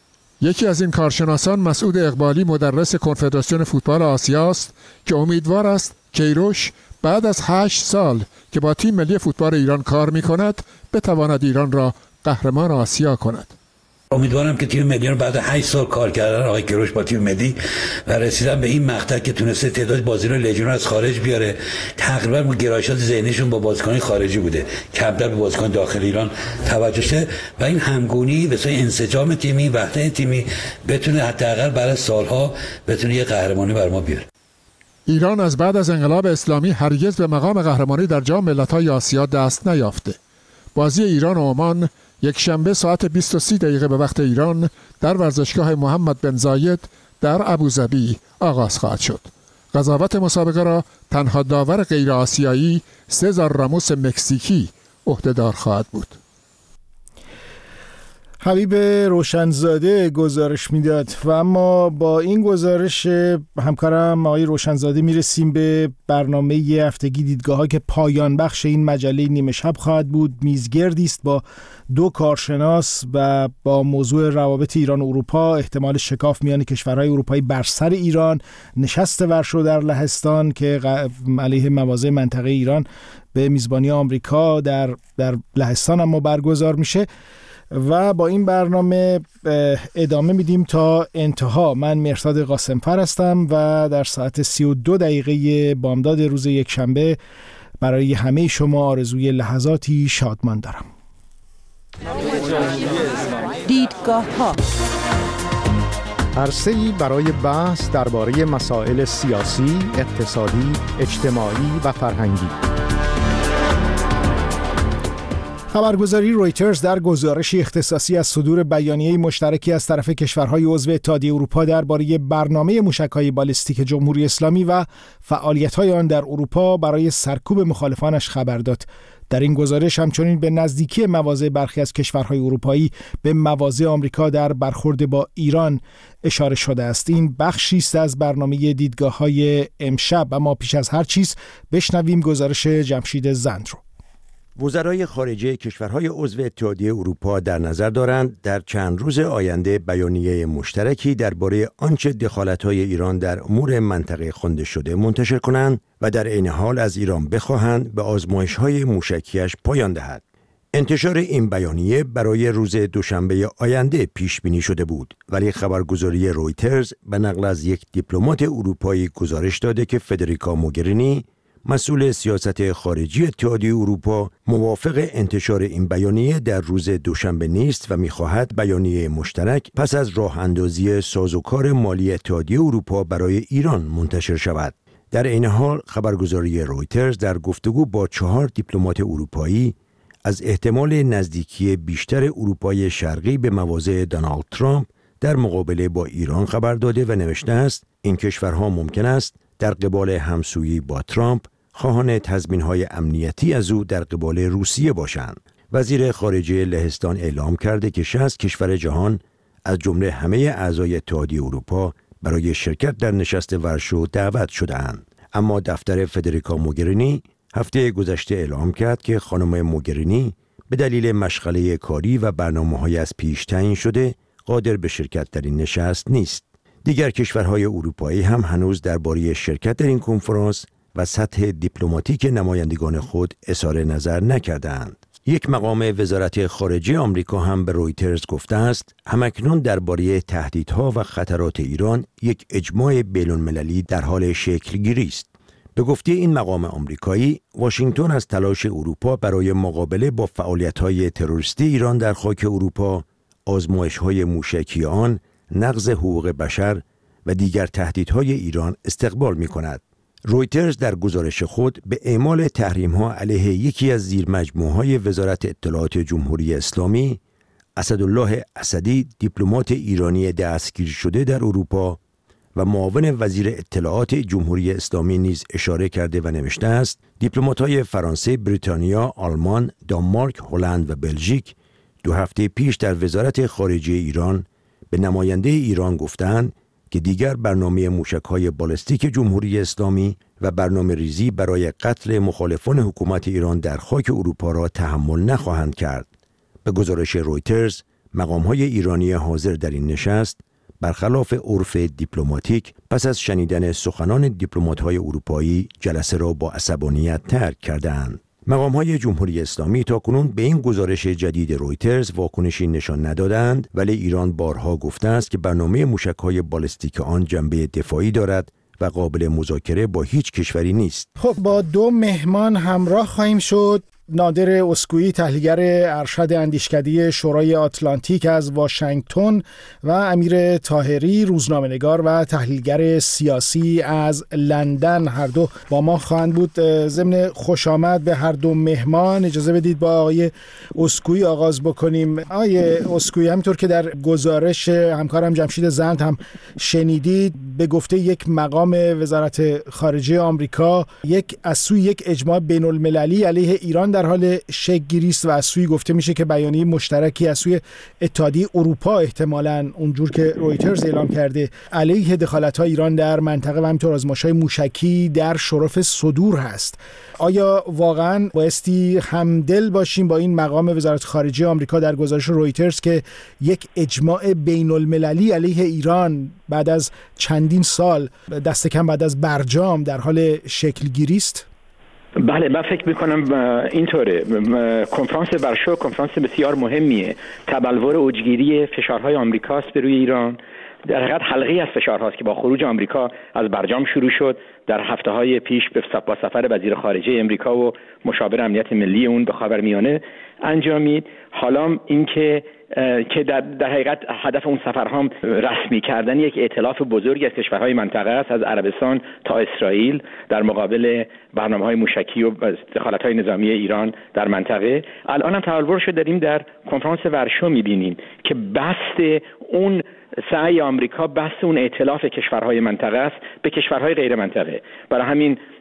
Speaker 11: یکی از این کارشناسان مسعود اقبالی مدرس کنفدراسیون فوتبال آسیا است که امیدوار است کیروش بعد از هشت سال که با تیم ملی فوتبال ایران کار می کند بتواند ایران را قهرمان آسیا کند.
Speaker 13: امیدوارم که تیم ملی رو بعد هشت سال کار کردن آقای کیروش با تیم ملی و رسیدن به این مقطع که تونسته تعداد بازیکن لژیون از خارج بیاره، تقریبا گرایشات ذهنیشون با بازیکن خارجی بوده، کمتر به بازیکن داخل ایران توجه شه و این همگونی و انسجام تیمی، وحدت تیمی بتونه حداقل برای سالها بتونه یه قهرمانی بر ما بیاره.
Speaker 11: ایران از بعد از انقلاب اسلامی هرگز به مقام قهرمانی در جام ملت‌های آسیا دست نیافته. بازی ایران و عمان یک شنبه ساعت بیست و سه دقیقه به وقت ایران در ورزشگاه محمد بن زاید در ابوظبی آغاز خواهد شد. قضاوت مسابقه را تنها داور غیر آسیایی سزار راموس مکزیکی عهدهدار خواهد بود.
Speaker 1: حبیب روشنزاده گزارش میداد و اما با این گزارش همکارم آقای روشنزاده میرسیم به برنامه هفتگی دیدگاه‌ها که پایان بخش این مجله نیمه شب خواهد بود. میزگردی است با دو کارشناس و با موضوع روابط ایران و اروپا، احتمال شکاف میان کشورهای اروپایی بر سر ایران، نشست ورشو در لهستان که علیه مواضع منطقه ایران به میزبانی آمریکا در در لهستان هم برگزار میشه و با این برنامه ادامه میدیم تا انتها. من مهرداد قاسمفر هستم و در ساعت سی و دو دقیقه بامداد روز یک شنبه برای همه شما آرزوی لحظاتی شادمان دارم.
Speaker 14: دیدگاه ها
Speaker 15: عرصه‌ای برای بحث درباره مسائل سیاسی، اقتصادی، اجتماعی و فرهنگی.
Speaker 1: خبرگزاری رویترز در گزارشی اختصاصی از صدور بیانیه مشترکی از طرف کشورهای عضو اتحادیه اروپا درباره برنامه موشک‌های بالستیک جمهوری اسلامی و فعالیت‌های آن در اروپا برای سرکوب مخالفانش خبر داد. در این گزارش همچنین به نزدیکی مواضع برخی از کشورهای اروپایی به مواضع آمریکا در برخورد با ایران اشاره شده است. این بخشی است از برنامه دیدگاه‌های امشب، اما پیش از هر چیز بشنویم گزارش جمشید زند رو.
Speaker 16: وزرای خارجه کشورهای عضو اتحادیه اروپا در نظر دارند در چند روز آینده بیانیه مشترکی درباره آنچه دخالت‌های ایران در امور منطقه خوانده شده منتشر کنند و در عین حال از ایران بخواهند به آزمایش‌های موشکیش پایان دهد. انتشار این بیانیه برای روز دوشنبه آینده پیش بینی شده بود، ولی خبرگزاری رویترز به نقل از یک دیپلمات اروپایی گزارش داده که فدریکا موگرینی مسئول سیاست خارجی اتحادیه اروپا موافق انتشار این بیانیه در روز دوشنبه نیست و می‌خواهد بیانیه مشترک پس از راه اندازی سازوکار مالی اتحادیه اروپا برای ایران منتشر شود. در این حال خبرگزاری رویترز در گفتگو با چهار دیپلمات اروپایی از احتمال نزدیکی بیشتر اروپای شرقی به مواضع دونالد ترامپ در مقابله با ایران خبر داده و نوشته است این کشورها ممکن است در قبال همسویی با ترامپ خواهان تضمین‌های امنیتی از او در قبال روسیه باشند. وزیر خارجه لهستان اعلام کرده که شصت کشور جهان از جمله همه اعضای اتحادیه اروپا برای شرکت در نشست ورشو دعوت شده‌اند. اما دفتر فدریکا موگرینی هفته گذشته اعلام کرد که خانم موگرینی به دلیل مشغله کاری و برنامه‌های از پیش تعیین شده قادر به شرکت در این نشست نیست. دیگر کشورهای اروپایی هم هنوز درباره شرکت در این کنفرانس و سطح دیپلماتیک نمایندگان خود اظهار نظر نکردند. یک مقام وزارت خارجه آمریکا هم به رویترز گفته است همکنون درباره تهدیدها و خطرات ایران یک اجماع بین‌المللی در حال شکل‌گیری است. به گفته این مقام آمریکایی، واشنگتن از تلاش اروپا برای مقابله با فعالیت‌های تروریستی ایران در خاک اروپا، آزمایش‌های موشکی آن، نقض حقوق بشر و دیگر تهدیدهای ایران استقبال می‌کند. رویترز در گزارش خود به اعمال تحریم‌ها علیه یکی از زیرمجموعه‌های وزارت اطلاعات جمهوری اسلامی، اسدالله اسدی، دیپلمات ایرانی دستگیر شده در اروپا و معاون وزیر اطلاعات جمهوری اسلامی نیز اشاره کرده و نوشته است دیپلمات‌های فرانسه، بریتانیا، آلمان، دانمارک، هلند و بلژیک دو هفته پیش در وزارت خارجه ایران به نماینده ایران گفتند که دیگر برنامه موشک‌های بالستیک جمهوری اسلامی و برنامه ریزی برای قتل مخالفان حکومت ایران در خاک اروپا را تحمل نخواهند کرد. به گزارش رویترز، مقام‌های ایرانی حاضر در این نشست برخلاف عرف دیپلماتیک پس از شنیدن سخنان دیپلمات‌های اروپایی جلسه را با عصبانیت ترک کردند. مقام‌های جمهوری اسلامی تاکنون به این گزارش جدید رویترز واکنشی نشان ندادند، ولی ایران بارها گفته است که برنامه موشک‌های بالستیک آن جنبه دفاعی دارد و قابل مذاکره با هیچ کشوری نیست.
Speaker 1: خب با دو مهمان همراه خواهیم شد. نادر اسکویی، تحلیلگر ارشد اندیشکده شورای آتلانتیک از واشنگتن و امیر طاهری، روزنامه‌نگار و تحلیلگر سیاسی از لندن، هر دو با ما خواهند بود. ضمن خوش آمد به هر دو مهمان اجازه بدید با آقای اسکویی آغاز بکنیم. آقای اسکویی، همینطور که در گزارش همکارم جمشید زند هم شنیدید، به گفته یک مقام وزارت خارجه آمریکا، یک از سوی یک اجماع بین‌المللی علیه ایران در حال شکل‌گیری است و از سوی گفته میشه که بیانیه مشترکی از سوی اتحادیه اروپا احتمالاً اونجور که رویترز اعلام کرده علیه دخالت‌های ایران در منطقه و همینطور آزمایش‌های موشکی در شرف صدور هست. آیا واقعاً بایستی همدل باشیم با این مقام وزارت خارجه آمریکا در گزارش رویترز که یک اجماع بین‌المللی علیه ایران بعد از چندین سال، دست کم بعد از برجام، در حال شکل‌گیری است؟
Speaker 17: بله، من فکر میکنم اینطوره. کنفرانس ورشو کنفرانس بسیار مهمیه. تبلور اوجگیری فشارهای آمریکاست به روی ایران. در حقیقت حلقه‌ای از فشارهاست که با خروج آمریکا از برجام شروع شد، در هفته‌های پیش با سفر وزیر خارجه امریکا و مشاور امنیت ملی اون به خاورمیانه انجامید. حالا اینکه که در, در حقیقت هدف اون سفرها رسمی کردن یک ائتلاف بزرگی از کشورهای منطقه است، از عربستان تا اسرائیل، در مقابل برنامه‌های موشکی و دخالت‌های نظامی ایران در منطقه. الان هم تبلور شد داریم در کنفرانس ورشو می‌بینیم که بسط اون سعی آمریکا، بسط اون ائتلاف کشورهای منطقه است به کشورهای غیر منطقه. برای همین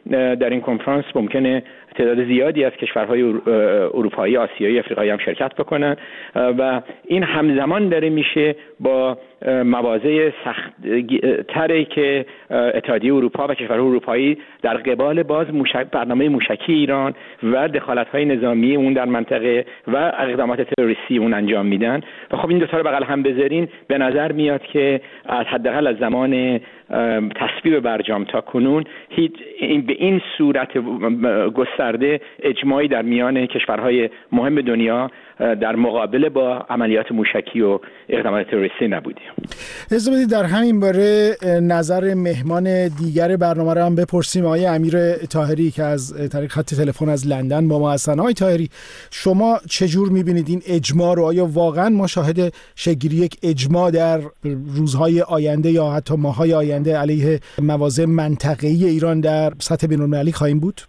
Speaker 17: در این کنفرانس ممکنه تعداد زیادی از کشورهای اروپایی، آسیایی، افریقایی هم شرکت بکنن و این همزمان داره میشه با مواضع سخت تری که اتحادیه اروپا و کشورهای اروپایی در قبال باز موشک برنامه موشکی ایران و دخالت‌های نظامی اون در منطقه و اقدامات تروریستی اون انجام میدن و خب این دو تا رو بغل هم بذارین به نظر میاد که از حداقل از زمان تصویب برجام تا کنون هیچ این به این صورت گسترده اجماعی در میان کشورهای مهم دنیا در مقابله با عملیات موشکی و اقدامات تروریستی نبودیم.
Speaker 1: اجازه بدید در همین باره نظر مهمان دیگر برنامه رو هم بپرسیم، آقای امیر طاهری که از طریق خط تلفن از لندن با ما هستن. آقای طاهری، شما چجور می‌بینید این اجماع رو؟ آیا واقعا ما شاهد شکل‌گیری یک اجماع در روزهای آینده یا حتی ماه‌های آینده علیه مواضع منطقه‌ای ایران در سطح بین‌المللی خواهیم بود؟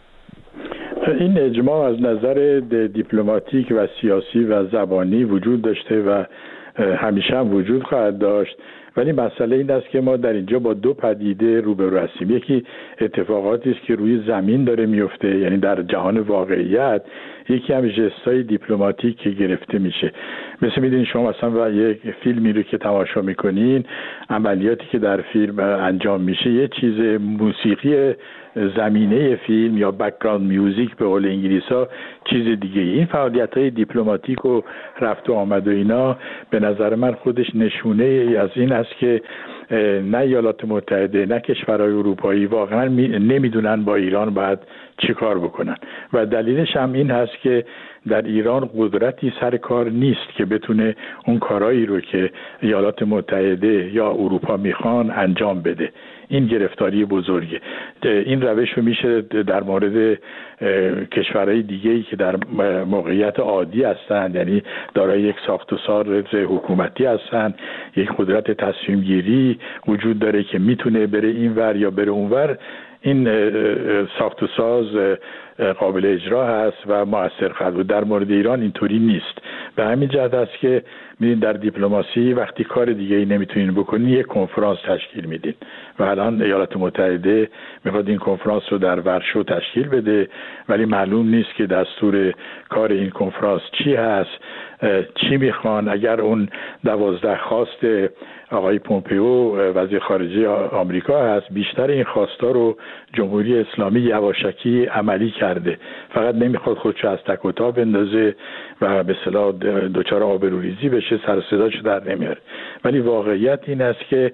Speaker 18: این اجماع از نظر دیپلماتیک و سیاسی و زبانی وجود داشته و همیشه هم وجود خواهد داشت، ولی مسئله این است که ما در اینجا با دو پدیده روبرو هستیم. یکی اتفاقاتی است که روی زمین داره میفته، یعنی در جهان واقعیت، یکی هم ژستای دیپلماتیک که گرفته میشه. مثل میدونین شما مثلا یک فیلمی رو که تماشا میکنین، عملیاتی که در فیلم انجام میشه یه چیز موسیقی زمینه فیلم یا بک‌گراند میوزیک به قول انگلیسا چیز دیگه. این فعالیت‌های دیپلماتیک و رفت و آمد و اینا به نظر من خودش نشونه از این است که نه ایالات متحده نه کشورهای اروپایی واقعا نمیدونن با ایران باید چی کار بکنن و دلیلش هم این هست که در ایران قدرتی سر کار نیست که بتونه اون کارهایی رو که ایالات متحده یا اروپا میخوان انجام بده. این گرفتاری بزرگه. این روش رو میشه در مورد کشورهای دیگه‌ای که در موقعیت عادی هستند، یعنی دارای یک ساخت و ساز حکومتی هستند، یک قدرت تصمیم گیری وجود داره که میتونه بره این ور یا بره اون ور، این ساخت و ساز قابل اجرا هست و مؤثر خواهد بود. در مورد ایران اینطوری نیست. به همین جهت است که می‌بینید در دیپلماسی وقتی کار دیگه ای نمیتونین بکنین یک کنفرانس تشکیل میدین و الان ایالات متحده میخواد این کنفرانس رو در ورشو تشکیل بده، ولی معلوم نیست که دستور کار این کنفرانس چی هست، چی میخوان. اگر اون دوازده خواست آقای پومپئو وزیر خارجه آمریکا هست، بیشتر این خواستا رو جمهوری اسلامی یواشکی عملی کرده، فقط نمیخواد خودشو از تک و تا بندازه و به اصطلاح دچار آبروریزی بشه، سر و صداشو در نمیاره. ولی واقعیت این است که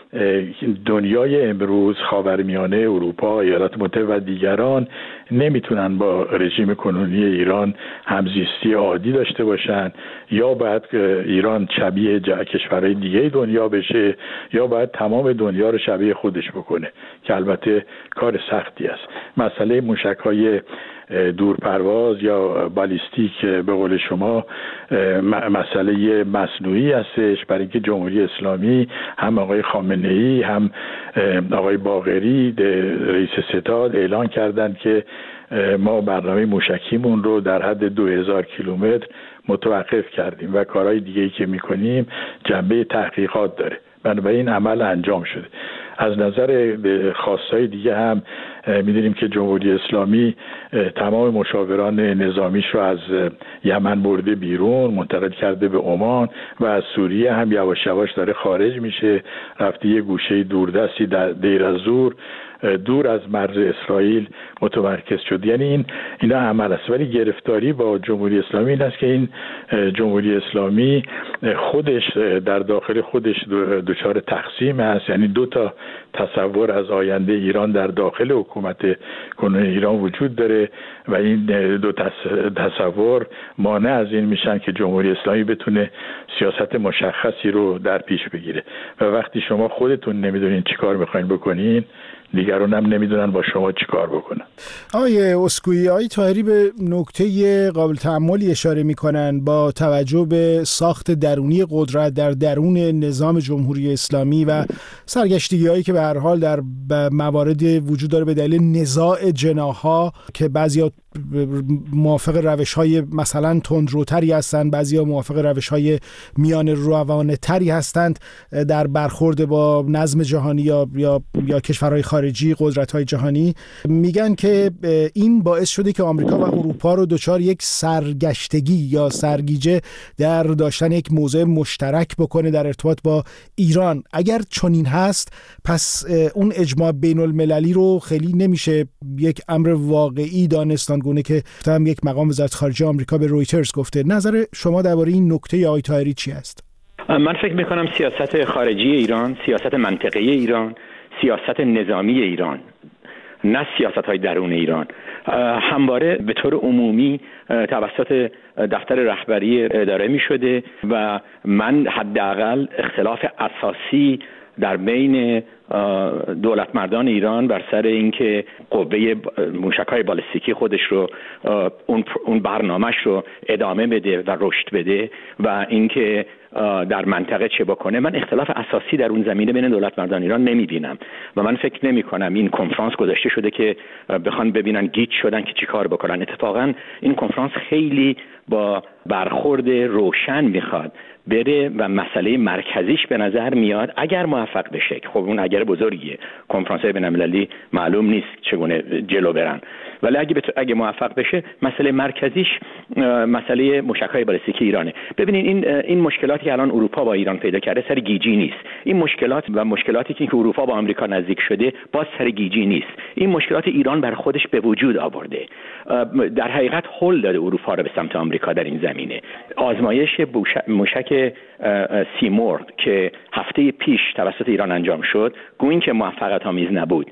Speaker 18: دنیای امروز، خاورمیانه، اروپا، ایالات متحده و دیگران نمیتونن با رژیم کنونی ایران همزیستی عادی داشته باشن. یا باید ایران شبیه کشورهای دیگه دنیا بشه یا باید تمام دنیا رو شبیه خودش بکنه که البته کار سختی است. مسئله موشک‌های دورپرواز یا بالیستیک به قول شما مسئله مصنوعی هستش، برای اینکه جمهوری اسلامی هم آقای خامنه‌ای هم آقای باقری رئیس ستاد اعلان کردند که ما برنامه موشکیمون رو در حد دو هزار کیلومتر متوقف کردیم و کارهای دیگه‌ای که می‌کنیم جنبه تحقیقات داره. بنابراین عمل انجام شده. از نظر خواستای دیگه هم می‌دونیم که جمهوری اسلامی تمام مشاوران نظامیش رو از یمن برده بیرون، منتقل کرده به عمان و از سوریه هم یواش یواش داره خارج میشه، رفته یه گوشه دوردستی در دیر از-زور دور از مرز اسرائیل متمرکز شد. یعنی این اینا عمل است. ولی گرفتاری با جمهوری اسلامی این است که این جمهوری اسلامی خودش در داخل خودش دچار تقسیم است، یعنی دو تا تصور از آینده ایران در داخل حکومت کنونی ایران وجود داره و این دو تصور مانع از این میشن که جمهوری اسلامی بتونه سیاست مشخصی رو در پیش بگیره و وقتی شما خودتون نمیدونین چی کار میخواین بکنین، دیگران هم نمیدونن با شما چی کار بکنن.
Speaker 1: آقای اسکوئی، آقای طاهری به نکته قابل تأملی اشاره میکنن با توجه به ساخت درونی قدرت در درون نظام جمهوری اسلامی و سرگشتگی هایی که به هر حال در موارد وجود داره به دلیل نزاع جناح‌ها که بعضیا موافق روش‌های مثلا تندروتری هستند، بعضیا موافق روش‌های میان روانه تری هستند در برخورد با نظم جهانی یا یا یا کشورهای خارجی خارجی قدرت‌های جهانی میگن که این باعث شده که آمریکا و اروپا رو دچار یک سرگشتگی یا سرگیجه در داشتن یک موضع مشترک بکنه در ارتباط با ایران. اگر چنین هست پس اون اجماع بین المللی رو خیلی نمیشه یک امر واقعی دانستان، گونه که هم یک مقام وزارت خارجه آمریکا به رویترز گفته. نظر شما درباره این نکته آقای طاهری چی است؟
Speaker 17: من فکر میکنم سیاست خارجی ایران، سیاست منطقه‌ای ایران، سیاست نظامی ایران، نه سیاست‌های درون ایران، همواره به طور عمومی توسط دفتر رهبری اداره می‌شده و من حداقل اختلاف اساسی در بین دولت مردان ایران بر سر اینکه قوه موشک‌های بالستیکی خودش رو اون اون برنامه‌اش رو ادامه بده و رشد بده و اینکه در منطقه چه بکنه، من اختلاف اساسی در اون زمینه بین دولت مردان ایران نمی‌بینم و من فکر نمی‌کنم این کنفرانس گذاشته شده که بخوان ببینن گیج شدن که چی کار بکنن. اتفاقا این کنفرانس خیلی با برخورد روشن میخواد بره و مسئله مرکزیش به نظر میاد اگر موفق بشه، خب اون اگر بزرگیه، کنفرانس‌های بین‌المللی معلوم نیست چگونه جلو برن، ولی اگه بت... اگه موفق بشه مسئله مرکزیش مسئله موشک‌های بالستیکی ایرانه. ببینید این این مشکلاتی که الان اروپا با ایران پیدا کرده سر گیجی نیست. این مشکلات و مشکلاتی که اروپا با آمریکا نزدیک شده باز سر گیجی نیست. این مشکلات ایران بر خودش به وجود آورده. در حقیقت هل داده اروپا رو به سمت آمریکا در این زمینه. آزمایش موشک سیمور که هفته پیش توسط ایران انجام شد گویا که موفقیت آمیز نبود،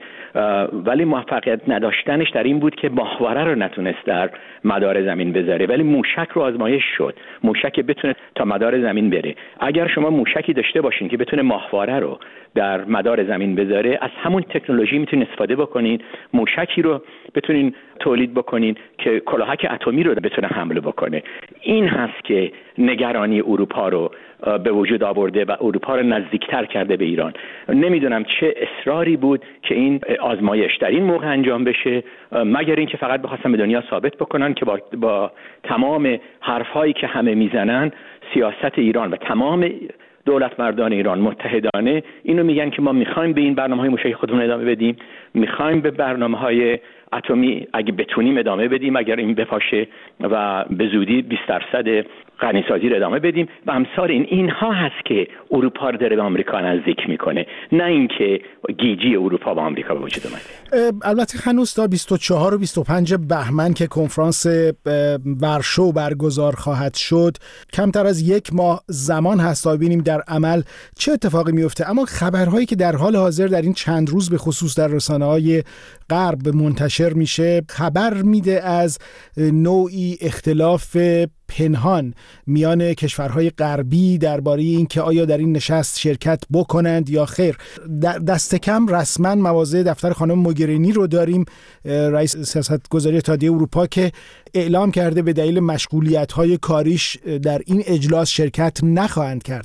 Speaker 17: ولی موفقیت نداشتنش در این بود که ماهواره رو نتونست در مدار زمین بذاره، ولی موشک رو آزمایش شد، موشک بتونه تا مدار زمین بره. اگر شما موشکی داشته باشین که بتونه ماهواره رو در مدار زمین بذاره، از همون تکنولوژی میتونین استفاده بکنین، موشکی رو بتونین تولید بکنین که کلاهک اتمی رو بتونه حمله بکنه. این هست که نگرانی اروپا رو به وجود آورده و اروپا رو نزدیکتر کرده به ایران. نمیدونم چه اصراری بود که این آزمایش در این موقع انجام بشه، مگر اینکه فقط بخواستن به دنیا ثابت بکنن که با, با تمام حرفهایی که همه میزنن سیاست ایران و تمام دولت مردان ایران متحدانه اینو میگن که ما میخوایم به این برنامه‌های موشکی خودمون ادامه بدیم، میخوایم به برنامه‌های اتمی اگه بتونیم ادامه بدیم، اگر این بپاشه و به زودی بیست درصد غنیسازی رو ادامه بدیم و امثال این اینها هست که اروپا رو داره به آمریکا نزدیک میکنه، نه اینکه گیجی اروپا با آمریکا به وجود اومده.
Speaker 1: البته هنوز تا بیست و چهار و بیست و پنج بهمن که کنفرانس ورشو برگزار خواهد شد کمتر از یک ماه زمان هست تا ببینیم در عمل چه اتفاقی میفته. اما خبرهایی که در حال حاضر در این چند روز به خصوص در رسانه‌های غرب منتشر میشه خبر میده از نوعی اختلاف پنهان میان کشورهای غربی درباره اینکه آیا در این نشست شرکت بکنند یا خیر. دست کم رسما مواضع دفتر خانم موگرینی رو داریم، رئیس سیاستگذاری اتحادیه اروپا، که اعلام کرده به دلیل مشغولیت‌های کاریش در این اجلاس شرکت نخواهند کرد.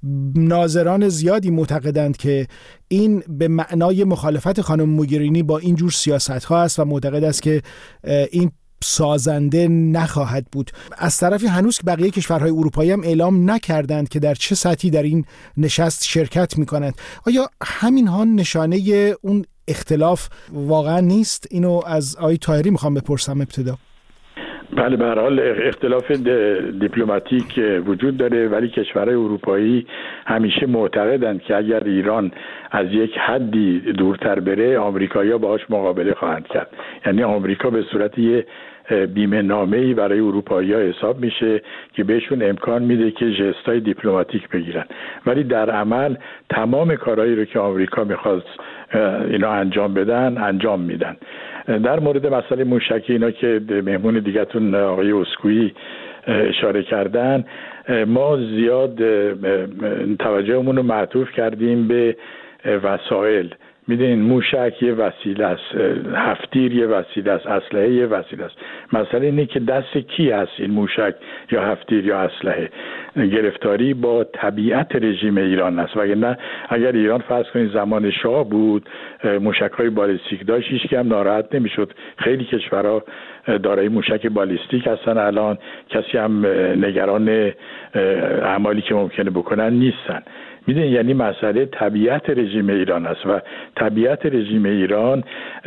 Speaker 1: ناظران زیادی معتقدند که این به معنای مخالفت خانم موگرینی با این جور سیاست‌ها است و معتقد است که این سازنده نخواهد بود. از طرفی هنوز بقیه کشورهای اروپایی هم اعلام نکردند که در چه سطحی در این نشست شرکت می‌کنند. آیا همین ها نشانه اون اختلاف واقعا نیست؟ اینو از آقای طاهری میخوام بپرسم ابتدا.
Speaker 18: بله، به هر حال اختلاف دیپلماتیک وجود داره، ولی کشورهای اروپایی همیشه معتقدند که اگر ایران از یک حدی دورتر بره آمریکایی‌ها باهاش مقابله خواهند کرد. یعنی آمریکا به صورت یه بیمه نامه‌ای برای اروپایی‌ها حساب میشه که بهشون امکان میده که ژستای دیپلماتیک بگیرن، ولی در عمل تمام کارهایی رو که آمریکا میخواست اینا انجام بدن انجام میدن. در مورد مسئله موشکی اینا که مهمون دیگه‌تون آقای اسکویی اشاره کردن، ما زیاد توجهمون رو معطوف کردیم به وسایل. میدونین موشک یه وسیله است، هفتیر یه وسیله است، اسلحه یه وسیله است. مسئله اینه که دست کی هست این موشک یا هفتیر یا اسلحه. گرفتاری با طبیعت رژیم ایران است، وگرنه اگر ایران فرض کنید زمان شاه بود موشک‌های بالستیک داشت هیچ کی هم ناراحت نمیشد. خیلی کشورها دارای موشک بالیستیک هستن، الان کسی هم نگران اعمالی که ممکنه بکنن نیستن. میدونی یعنی مسئله طبیعت رژیم ایران است و طبیعت رژیم ایران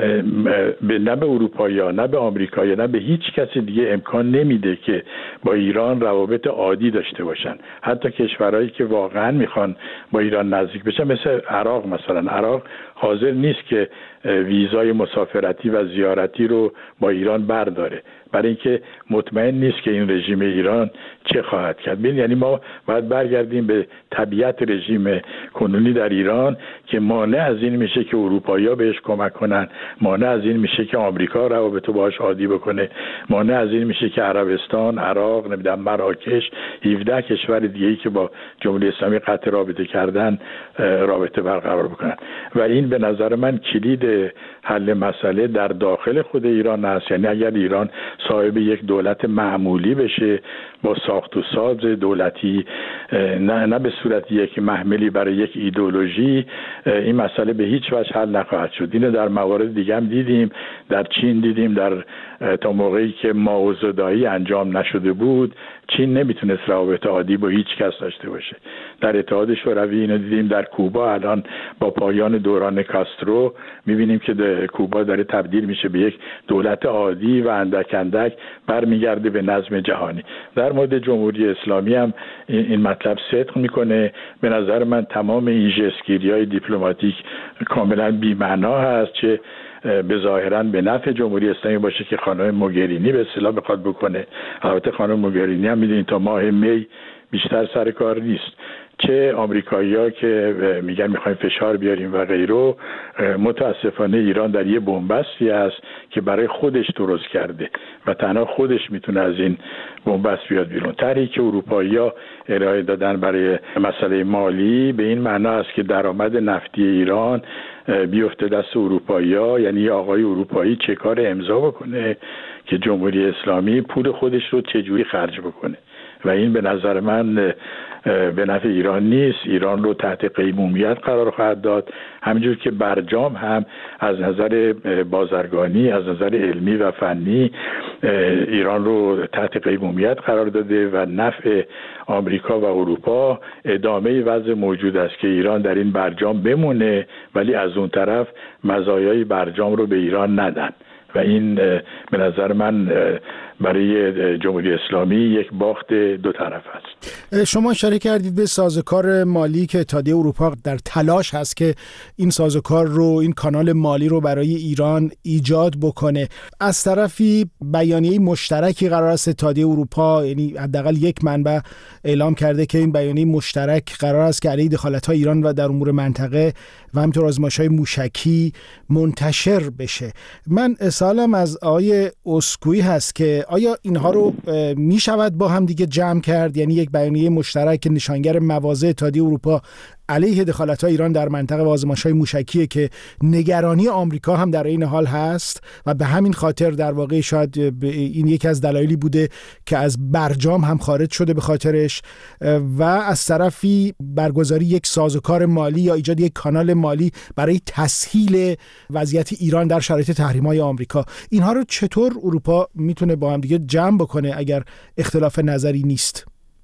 Speaker 18: به نه به اروپایی نه به آمریکایی نه به هیچ کسی دیگه امکان نمیده که با ایران روابط عادی داشته باشن. حتی کشورهایی که واقعا میخوان با ایران نزدیک بشن مثل عراق، مثلا عراق حاضر نیست که ویزای مسافرتی و زیارتی رو با ایران برداره، برای اینکه مطمئن نیست که این رژیم ایران چه خواهد کرد. ببین یعنی ما باید برگردیم به طبیعت رژیم کنونی در ایران که مانع از این میشه که اروپایی‌ها بهش کمک کنن، مانع از این میشه که آمریکا روابط رو باهاش عادی بکنه، مانع از این میشه که عربستان، عراق، نمیدونم مراکش، هفده کشور دیگه‌ای که با جمهوری اسلامی قطع رابطه کردن رابطه برقرار بکنن. و این به نظر من کلید حل مسئله در داخل خود ایران است. یعنی اگر ایران صاحب یک دولت معمولی بشه با ساخت و ساز دولتی، نه نه به صورت یک محملی برای یک ایدئولوژی، این مسئله به هیچ وجه حل نخواهد شد. اینو در موارد دیگه هم دیدیم، در چین دیدیم، در تا موقعی که مائو زدایی انجام نشده بود چین نمیتونست روابط عادی با هیچ کس داشته باشه. در اتحاد شوروی اینو دیدیم، در کوبا الان با پایان دوران کاسترو میبینیم که کوبا داره تبدیل میشه به یک دولت عادی و اندک اندک برمیگرده به نظم جهانی. در مورد جمهوری اسلامی هم این مطلب صدق میکنه. به نظر من تمام این ژستگیری‌های دیپلماتیک کاملا بی‌معنا هست، چه به ظاهرا به نفع جمهوری اسلامی باشه که خانم موگرینی به اصطلاح بخواد بکنه. البته خانم موگرینی هم میدونید تا ماه می بیشتر سر کار نیست، چه آمریکایی‌ها که میگن میخوایم فشار بیاریم و غیره. متاسفانه ایران در یه بنبستی است که برای خودش درست کرده و تنها خودش میتونه از این بنبست بیاد بیرون. طرحی که اروپایی‌ها ارائه دادن برای مسئله مالی به این معنا است که درآمد نفتی ایران بیفته دست اروپایی‌ها، یعنی آقای اروپایی چه کار امضا بکنه که جمهوری اسلامی پول خودش رو چجوری خرج بکنه و این به نظر من به نفع ایران نیست. ایران رو تحت قیمومیت قرار خواهد داد، همینجور که برجام هم از نظر بازرگانی، از نظر علمی و فنی ایران رو تحت قیمومیت قرار داده و نفع آمریکا و اروپا ادامه وضع موجود است که ایران در این برجام بمونه ولی از اون طرف مزایای برجام رو به ایران ندن و این به نظر من برای جمهوری اسلامی یک باخت دو طرف است.
Speaker 1: شما اشاره کردید به سازوکار مالی که اتحادیه اروپا در تلاش هست که این سازوکار رو، این کانال مالی رو برای ایران ایجاد بکنه. از طرفی بیانیه مشترکی قرار است اتحادیه اروپا، یعنی حداقل یک منبع اعلام کرده که این بیانیه مشترک قرار است که علیه دخالت‌های ایران و در امور منطقه و همینطور آزمایش‌های موشکی منتشر بشه. من سوالم از آقای اسکویی هست که آیا اینها رو می شود با هم دیگه جمع کرد؟ یعنی یک بیانیه مشترک که نشانگر مواضع اتحادیه اروپا علیه دخالت‌های ایران در منطقه و آزمایش‌های موشکیه که نگرانی آمریکا هم در این حال هست و به همین خاطر در واقع شاید این یکی از دلایلی بوده که از برجام هم خارج شده به خاطرش، و از طرفی برگزاری یک سازوکار مالی یا ایجاد یک کانال مالی برای تسهیل وضعیت ایران در شرایط تحریم‌های آمریکا. اینها رو چطور اروپا میتونه با هم دیگه جمع بکنه اگر اختلاف نظری نیست؟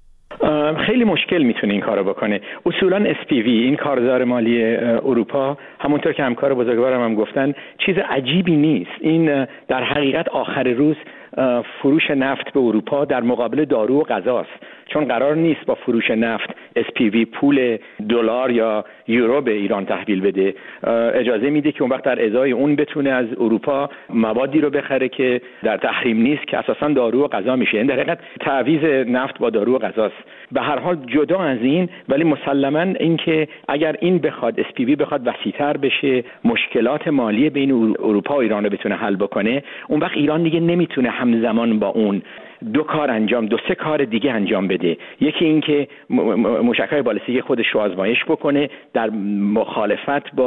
Speaker 17: خیلی مشکل میتونه این کارو بکنه. اصولا اس پی وی، این کارزار مالی اروپا، همونطور که همکار بزرگوارم هم گفتن، چیز عجیبی نیست. این در حقیقت آخر روز فروش نفت به اروپا در مقابل دارو و غذاست، چون قرار نیست با فروش نفت اس پی وی پول دلار یا یورو به ایران تحویل بده. اجازه میده که اون وقت در ازای اون بتونه از اروپا موادی رو بخره که در تحریم نیست که اساسا دارو و غذا میشه. این در حقیقت تعویض نفت با دارو و غذاست. به هر حال جدا از این، ولی مسلماً اینکه اگر این بخواد اس پی وی بخواد وسیع‌تر بشه، مشکلات مالی بین اروپا و ایران رو بتونه حل بکنه، اون وقت ایران دیگه نمیتونه همزمان با اون دو کار انجام دو سه کار دیگه انجام بده. یکی این که موشک‌های بالستیک خودش رو آزمایش بکنه در مخالفت با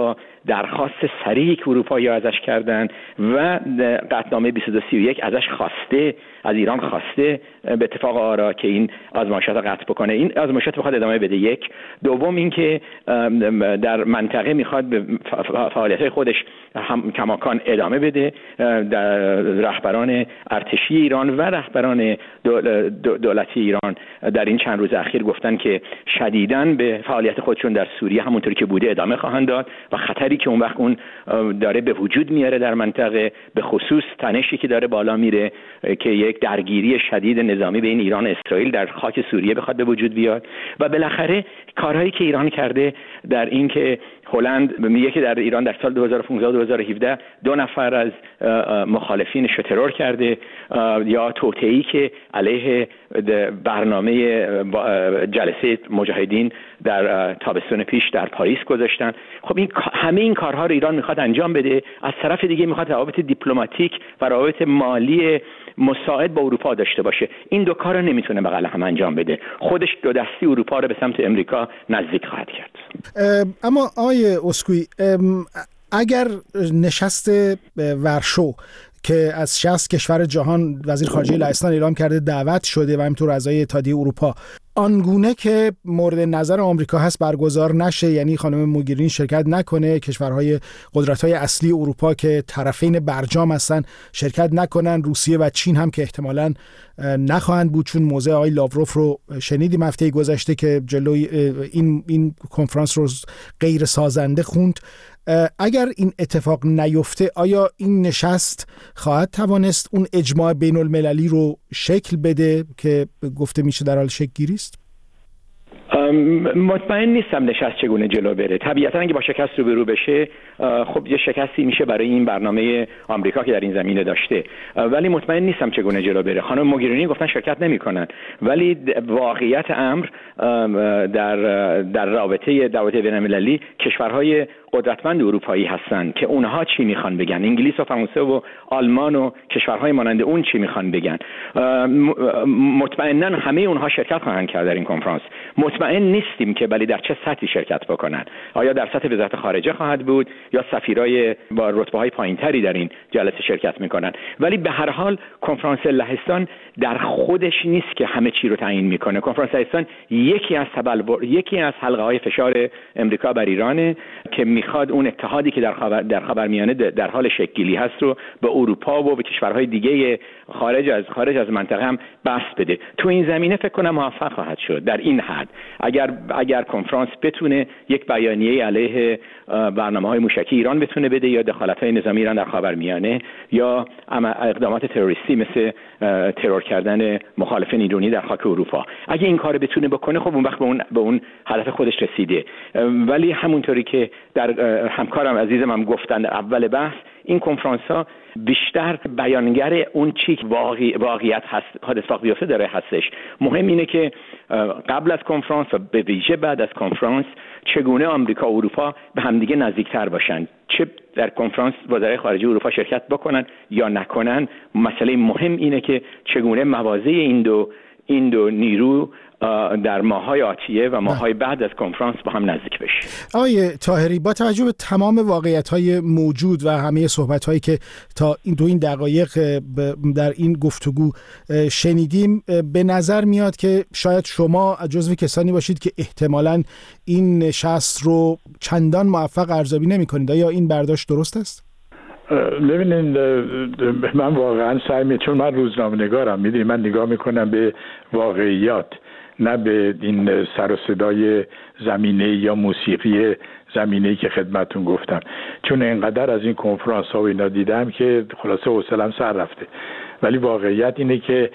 Speaker 17: درخواست سریعی که اروپایی‌ها ازش کردن و قطعنامه بیست و دو سی و یک ازش خواسته، از ایران خواسته به اتفاق آرا که این آزمایشات رو قطع بکنه. این آزمایشات بخواد ادامه بده. یک دوم اینکه در منطقه میخواد به فعالیت‌های خودش هم کماکان ادامه بده. در رهبران ارتشی ایران و رهبران دولتی ایران در این چند روز اخیر گفتن که شدیداً به فعالیت خودشون در سوریه همونطوری که بوده ادامه خواهند داد و خطری که اون وقت اون داره به وجود میاره در منطقه، به خصوص تنشی که داره بالا میره که یک درگیری شدید نظامی بین ایران و اسرائیل در خاک سوریه بخواد به وجود بیاد. و بالاخره کارهایی که ایران کرده در این که هلند میگه که در ایران در سال دو هزار و پانزده و دو هزار و هفده دو نفر از مخالفینش رو ترور کرده، یا توطئه‌ای که علیه برنامه جلسه مجاهدین در تابستون پیش در پاریس گذاشتن. خب این همه این کارها رو ایران میخواد انجام بده. از طرف دیگه میخواد روابط دیپلماتیک و روابط مالی مساعد با اروپا داشته باشه. این دو کار رو نمیتونه بغل هم انجام بده. خودش دو دستی اروپا رو به سمت امریکا نزدیک خواهد کرد.
Speaker 1: اما آقای اسکوئی، اگر نشست ورشو که از شصت کشور جهان وزیر خارجه لهستان اعلام کرده دعوت شده و همینطور اعضای اتحادیه اروپا آنگونه که مورد نظر آمریکا هست برگزار نشه، یعنی خانم موگرینی شرکت نکنه، کشورهای قدرت‌های اصلی اروپا که طرفین برجام هستن شرکت نکنن، روسیه و چین هم که احتمالاً نخواهند بود چون موضع آقای لاوروف رو شنیدیم هفته گذشته که جلوی این این کنفرانس رو غیر سازنده خوند. اگر این اتفاق نیفته آیا این نشست خواهد توانست اون اجماع بین المللی رو شکل بده که گفته میشه در حال شکل گیری است؟
Speaker 17: مطمئن نیستم نشست چگونه جلو بره. طبیعتا اگه با شکست روبرو بشه خب یه شکستی میشه برای این برنامه آمریکا که در این زمینه داشته، ولی مطمئن نیستم چگونه جلو بره. خانم موگرینی گفتن شرکت نمیکنن، ولی واقعیت امر در در رابطه رابطه بین‌المللی کشورهای قدرتمند اروپایی هستن که اونها چی میخوان بگن، انگلیس و فرانسه و آلمان و کشورهای مانند اون چی میخوان بگن. مطمئنا همه اونها شرکت خواهند کرد در این کنفرانس. مطمئن نیستیم که ولی در چه سطحی شرکت بکنن. آیا در سطح وزارت خارجه خواهد بود یا سفیرای با رتبه‌های پایینتری در این جلسه شرکت میکنن؟ ولی به هر حال کنفرانس لهستان در خودش نیست که همه چی رو تعیین میکنه. کنفرانس لهستان یکی از تبلور یکی از حلقه‌های فشار امریکا بر ایرانه که میخواد اون اتحادی که در خبر در خاورمیانه در حال شکل‌گیری هست رو به اروپا و به کشورهای دیگه خارج از خارج از منطقه هم بسط بده. تو این زمینه فکر کنم موفق خواهد شد در این حد. اگر اگر کنفرانس بتونه یک بیانیه علیه برنامه‌های موشکی ایران بتونه بده یا دخالت‌های نظامی ایران در خاورمیانه یا اقدامات تروریستی مثل ترور کردن مخالفین ایرانی در خاک اروپا، اگه این کارو بتونه بکنه خب اون وقت به اون به اون هدف خودش رسیده. ولی همونطوری که در همکارم عزیزم هم گفتن در اول بحث، این کنفرانس ها بیشتر بیانگر اون چی که واقعی واقعیت هست اتفاق بیفته داره هستش. مهم اینه که قبل از کنفرانس و به ویژه بعد از کنفرانس چگونه آمریکا و اروپا به همدیگه نزدیکتر باشن، چه در کنفرانس وزرای خارجه اروپا شرکت بکنن یا نکنن. مسئله مهم اینه که چگونه موازی این دو این دو نیرو در ماه‌های آتیه و ماه‌های بعد از کنفرانس با هم نزدیک بشه.
Speaker 1: آقای طاهری، با توجه به تمام واقعیت‌های موجود و همه صحبت‌هایی که تا این دو این دقایق در این گفتگو شنیدیم، به نظر میاد که شاید شما جزو کسانی باشید که احتمالاً این نشست رو چندان موفق ارزیابی نمی‌کنید. آیا این برداشت درست است؟
Speaker 18: ببینید، من واقعا سعی می چون من روزنامه‌نگارم، میدونید من نگاه میکنم به واقعیات، نه به این سر و صدای زمینه یا موسیقی زمینه‌ای که خدمتون گفتم. چون اینقدر از این کنفرانس ها و اینا دیدم که خلاصه حوصله‌ام سر رفته. ولی واقعیت اینه که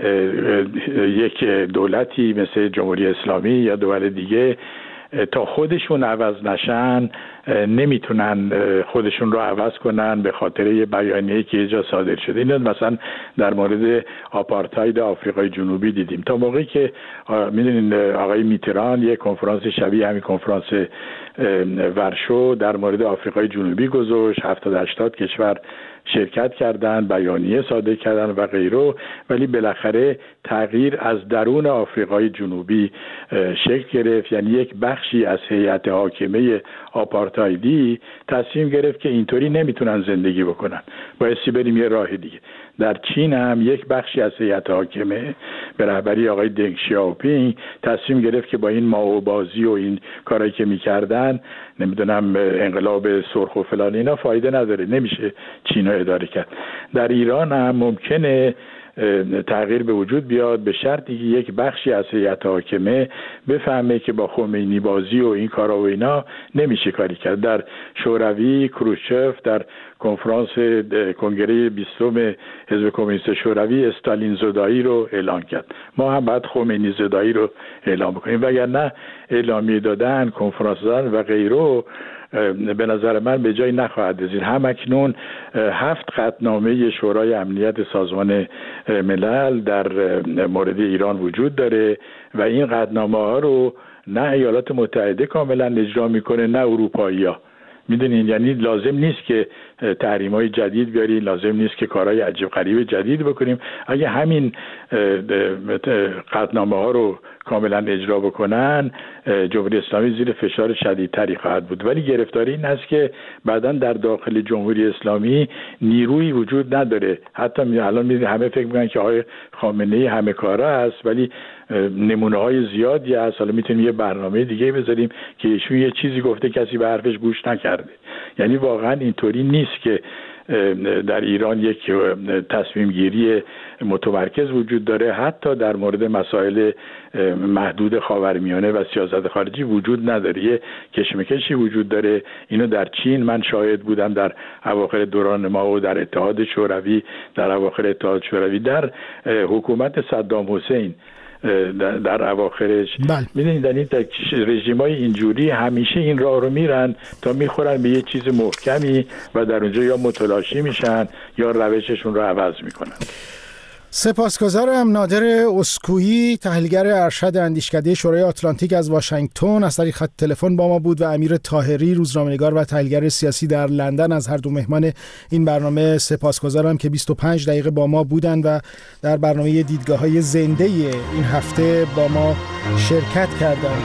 Speaker 18: یک دولتی مثل جمهوری اسلامی یا دول دیگه تا خودشون عوض نشن نمیتونن خودشون رو عوض کنن به خاطر یه بیانیه‌ای که یه جا صادر شده. این مثلا در مورد آپارتاید آفریقای جنوبی دیدیم. تا موقعی که میدونین آقای میتران یه کنفرانس شبیه همین کنفرانس ورشو در مورد آفریقای جنوبی گذاشت، هفتاد هشتاد کشور شرکت کردن، بیانیه صادر کردن و غیره، ولی بالاخره تغییر از درون آفریقای جنوبی شکل گرفت. یعنی یک بخشی از هیئت حاکمه آپارتایدی تصمیم گرفت که اینطوری نمیتونن زندگی بکنن، بایستی بریم یه راه دیگه. در چین هم یک بخشی از هیئت حاکمه به رهبری آقای دنگ شیائوپینگ تصمیم گرفت که با این ماوبازی و این کارایی که میکردن، نمیدونم انقلاب سرخ و فلان، اینا فایده نداره، نمیشه چین رو اداره کرد. در ایران هم ممکنه تغییر به وجود بیاد به شرطی که یک بخشی از هیئت حاکمه بفهمه که با خمینی بازی و این کارا و اینا نمیشه کاری کرد. در شوروی کروشچف در کنفرانس کنگره بیستم حزب کمونیست شوروی استالین زدایی رو اعلام کرد. ما هم باید خمینی زدایی رو اعلام بکنیم، وگرنه اعلامیه دادن، کنفرانس دادن و غیره به نظر من به جای نخواهد رسید. هم اکنون هفت قطعنامه شورای امنیت سازمان ملل در مورد ایران وجود داره و این قطعنامه ها رو نه ایالات متحده کاملا اجرا میکنه نه اروپایی ها. میدونین، یعنی لازم نیست که تحریم‌های جدید بیاریم، لازم نیست که کارهای عجیب غریب جدید بکنیم. اگه همین قطعنامه ها رو کاملا اجرا بکنن، جمهوری اسلامی زیر فشار شدیدتری خواهد بود. ولی گرفتاری این است که بعداً در داخل جمهوری اسلامی نیروی وجود نداره. حتی الان می‌بینید همه فکر می‌کنن که آقای خامنه‌ای همه کاره است، ولی نمونه‌های زیادی هست. حالا میتونیم یه برنامه دیگه بذاریم که ایشون یه چیزی گفته کسی به حرفش گوش نکرده. یعنی واقعا اینطوری نیست که در ایران یک تصمیم گیری متمرکز وجود داره. حتی در مورد مسائل محدود خاورمیانه و سیاست خارجی وجود نداره، یه کشمکشی وجود داره. اینو در چین من شاهد بودم در اواخر دوران ما و در اتحاد شوروی، در اواخر اتحاد شوروی، در حکومت صدام حسین در اواخرش. میدونید در این رژیم‌های اینجوری همیشه این راه رو میرن تا میخورن به یه چیز محکمی و در اونجا یا متلاشی میشن یا روششون رو عوض میکنن.
Speaker 1: سپاسگزارم. نادر اسکویی، تحلیلگر ارشد اندیشکده شورای آتلانتیک از واشنگتن، از طریق خط تلفن با ما بود و امیر طاهری، روزنامه‌نگار و تحلیلگر سیاسی در لندن، از هر دو مهمان این برنامه سپاسگزارم که بیست و پنج دقیقه با ما بودن و در برنامه دیدگاه‌های زنده این هفته با ما شرکت کردند.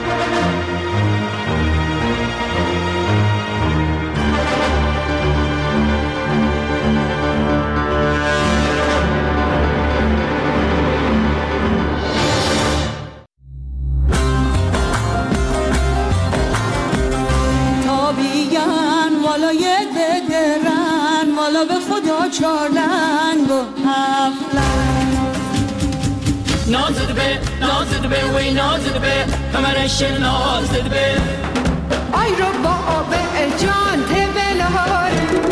Speaker 19: والا به خدا چارلنگ و هفلنگ نازد به نازد به وی نازد به کمرش نازد به آی رو با آب جان تبلهار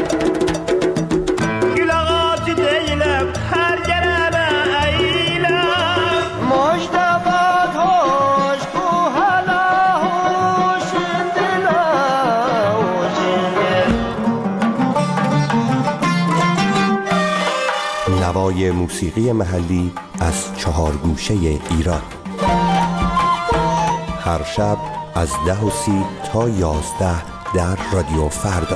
Speaker 19: گلاغات دیلم هر گرم ایلم مجدبات هاش کوهلا هوش دلا
Speaker 20: نوای موسیقی محلی از چهار گوشه ایران، هر شب از ده و سی تا یازده در رادیو فردا.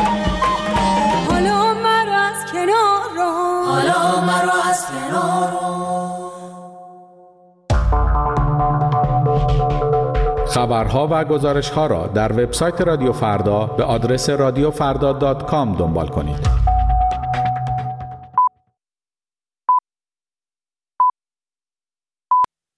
Speaker 19: حالا مرا از کنار رو، حالا مرا از کنار رو.
Speaker 21: خبرها و گزارش‌ها را در وبسایت رادیو فردا به آدرس رادیو فردا دات کام دنبال کنید.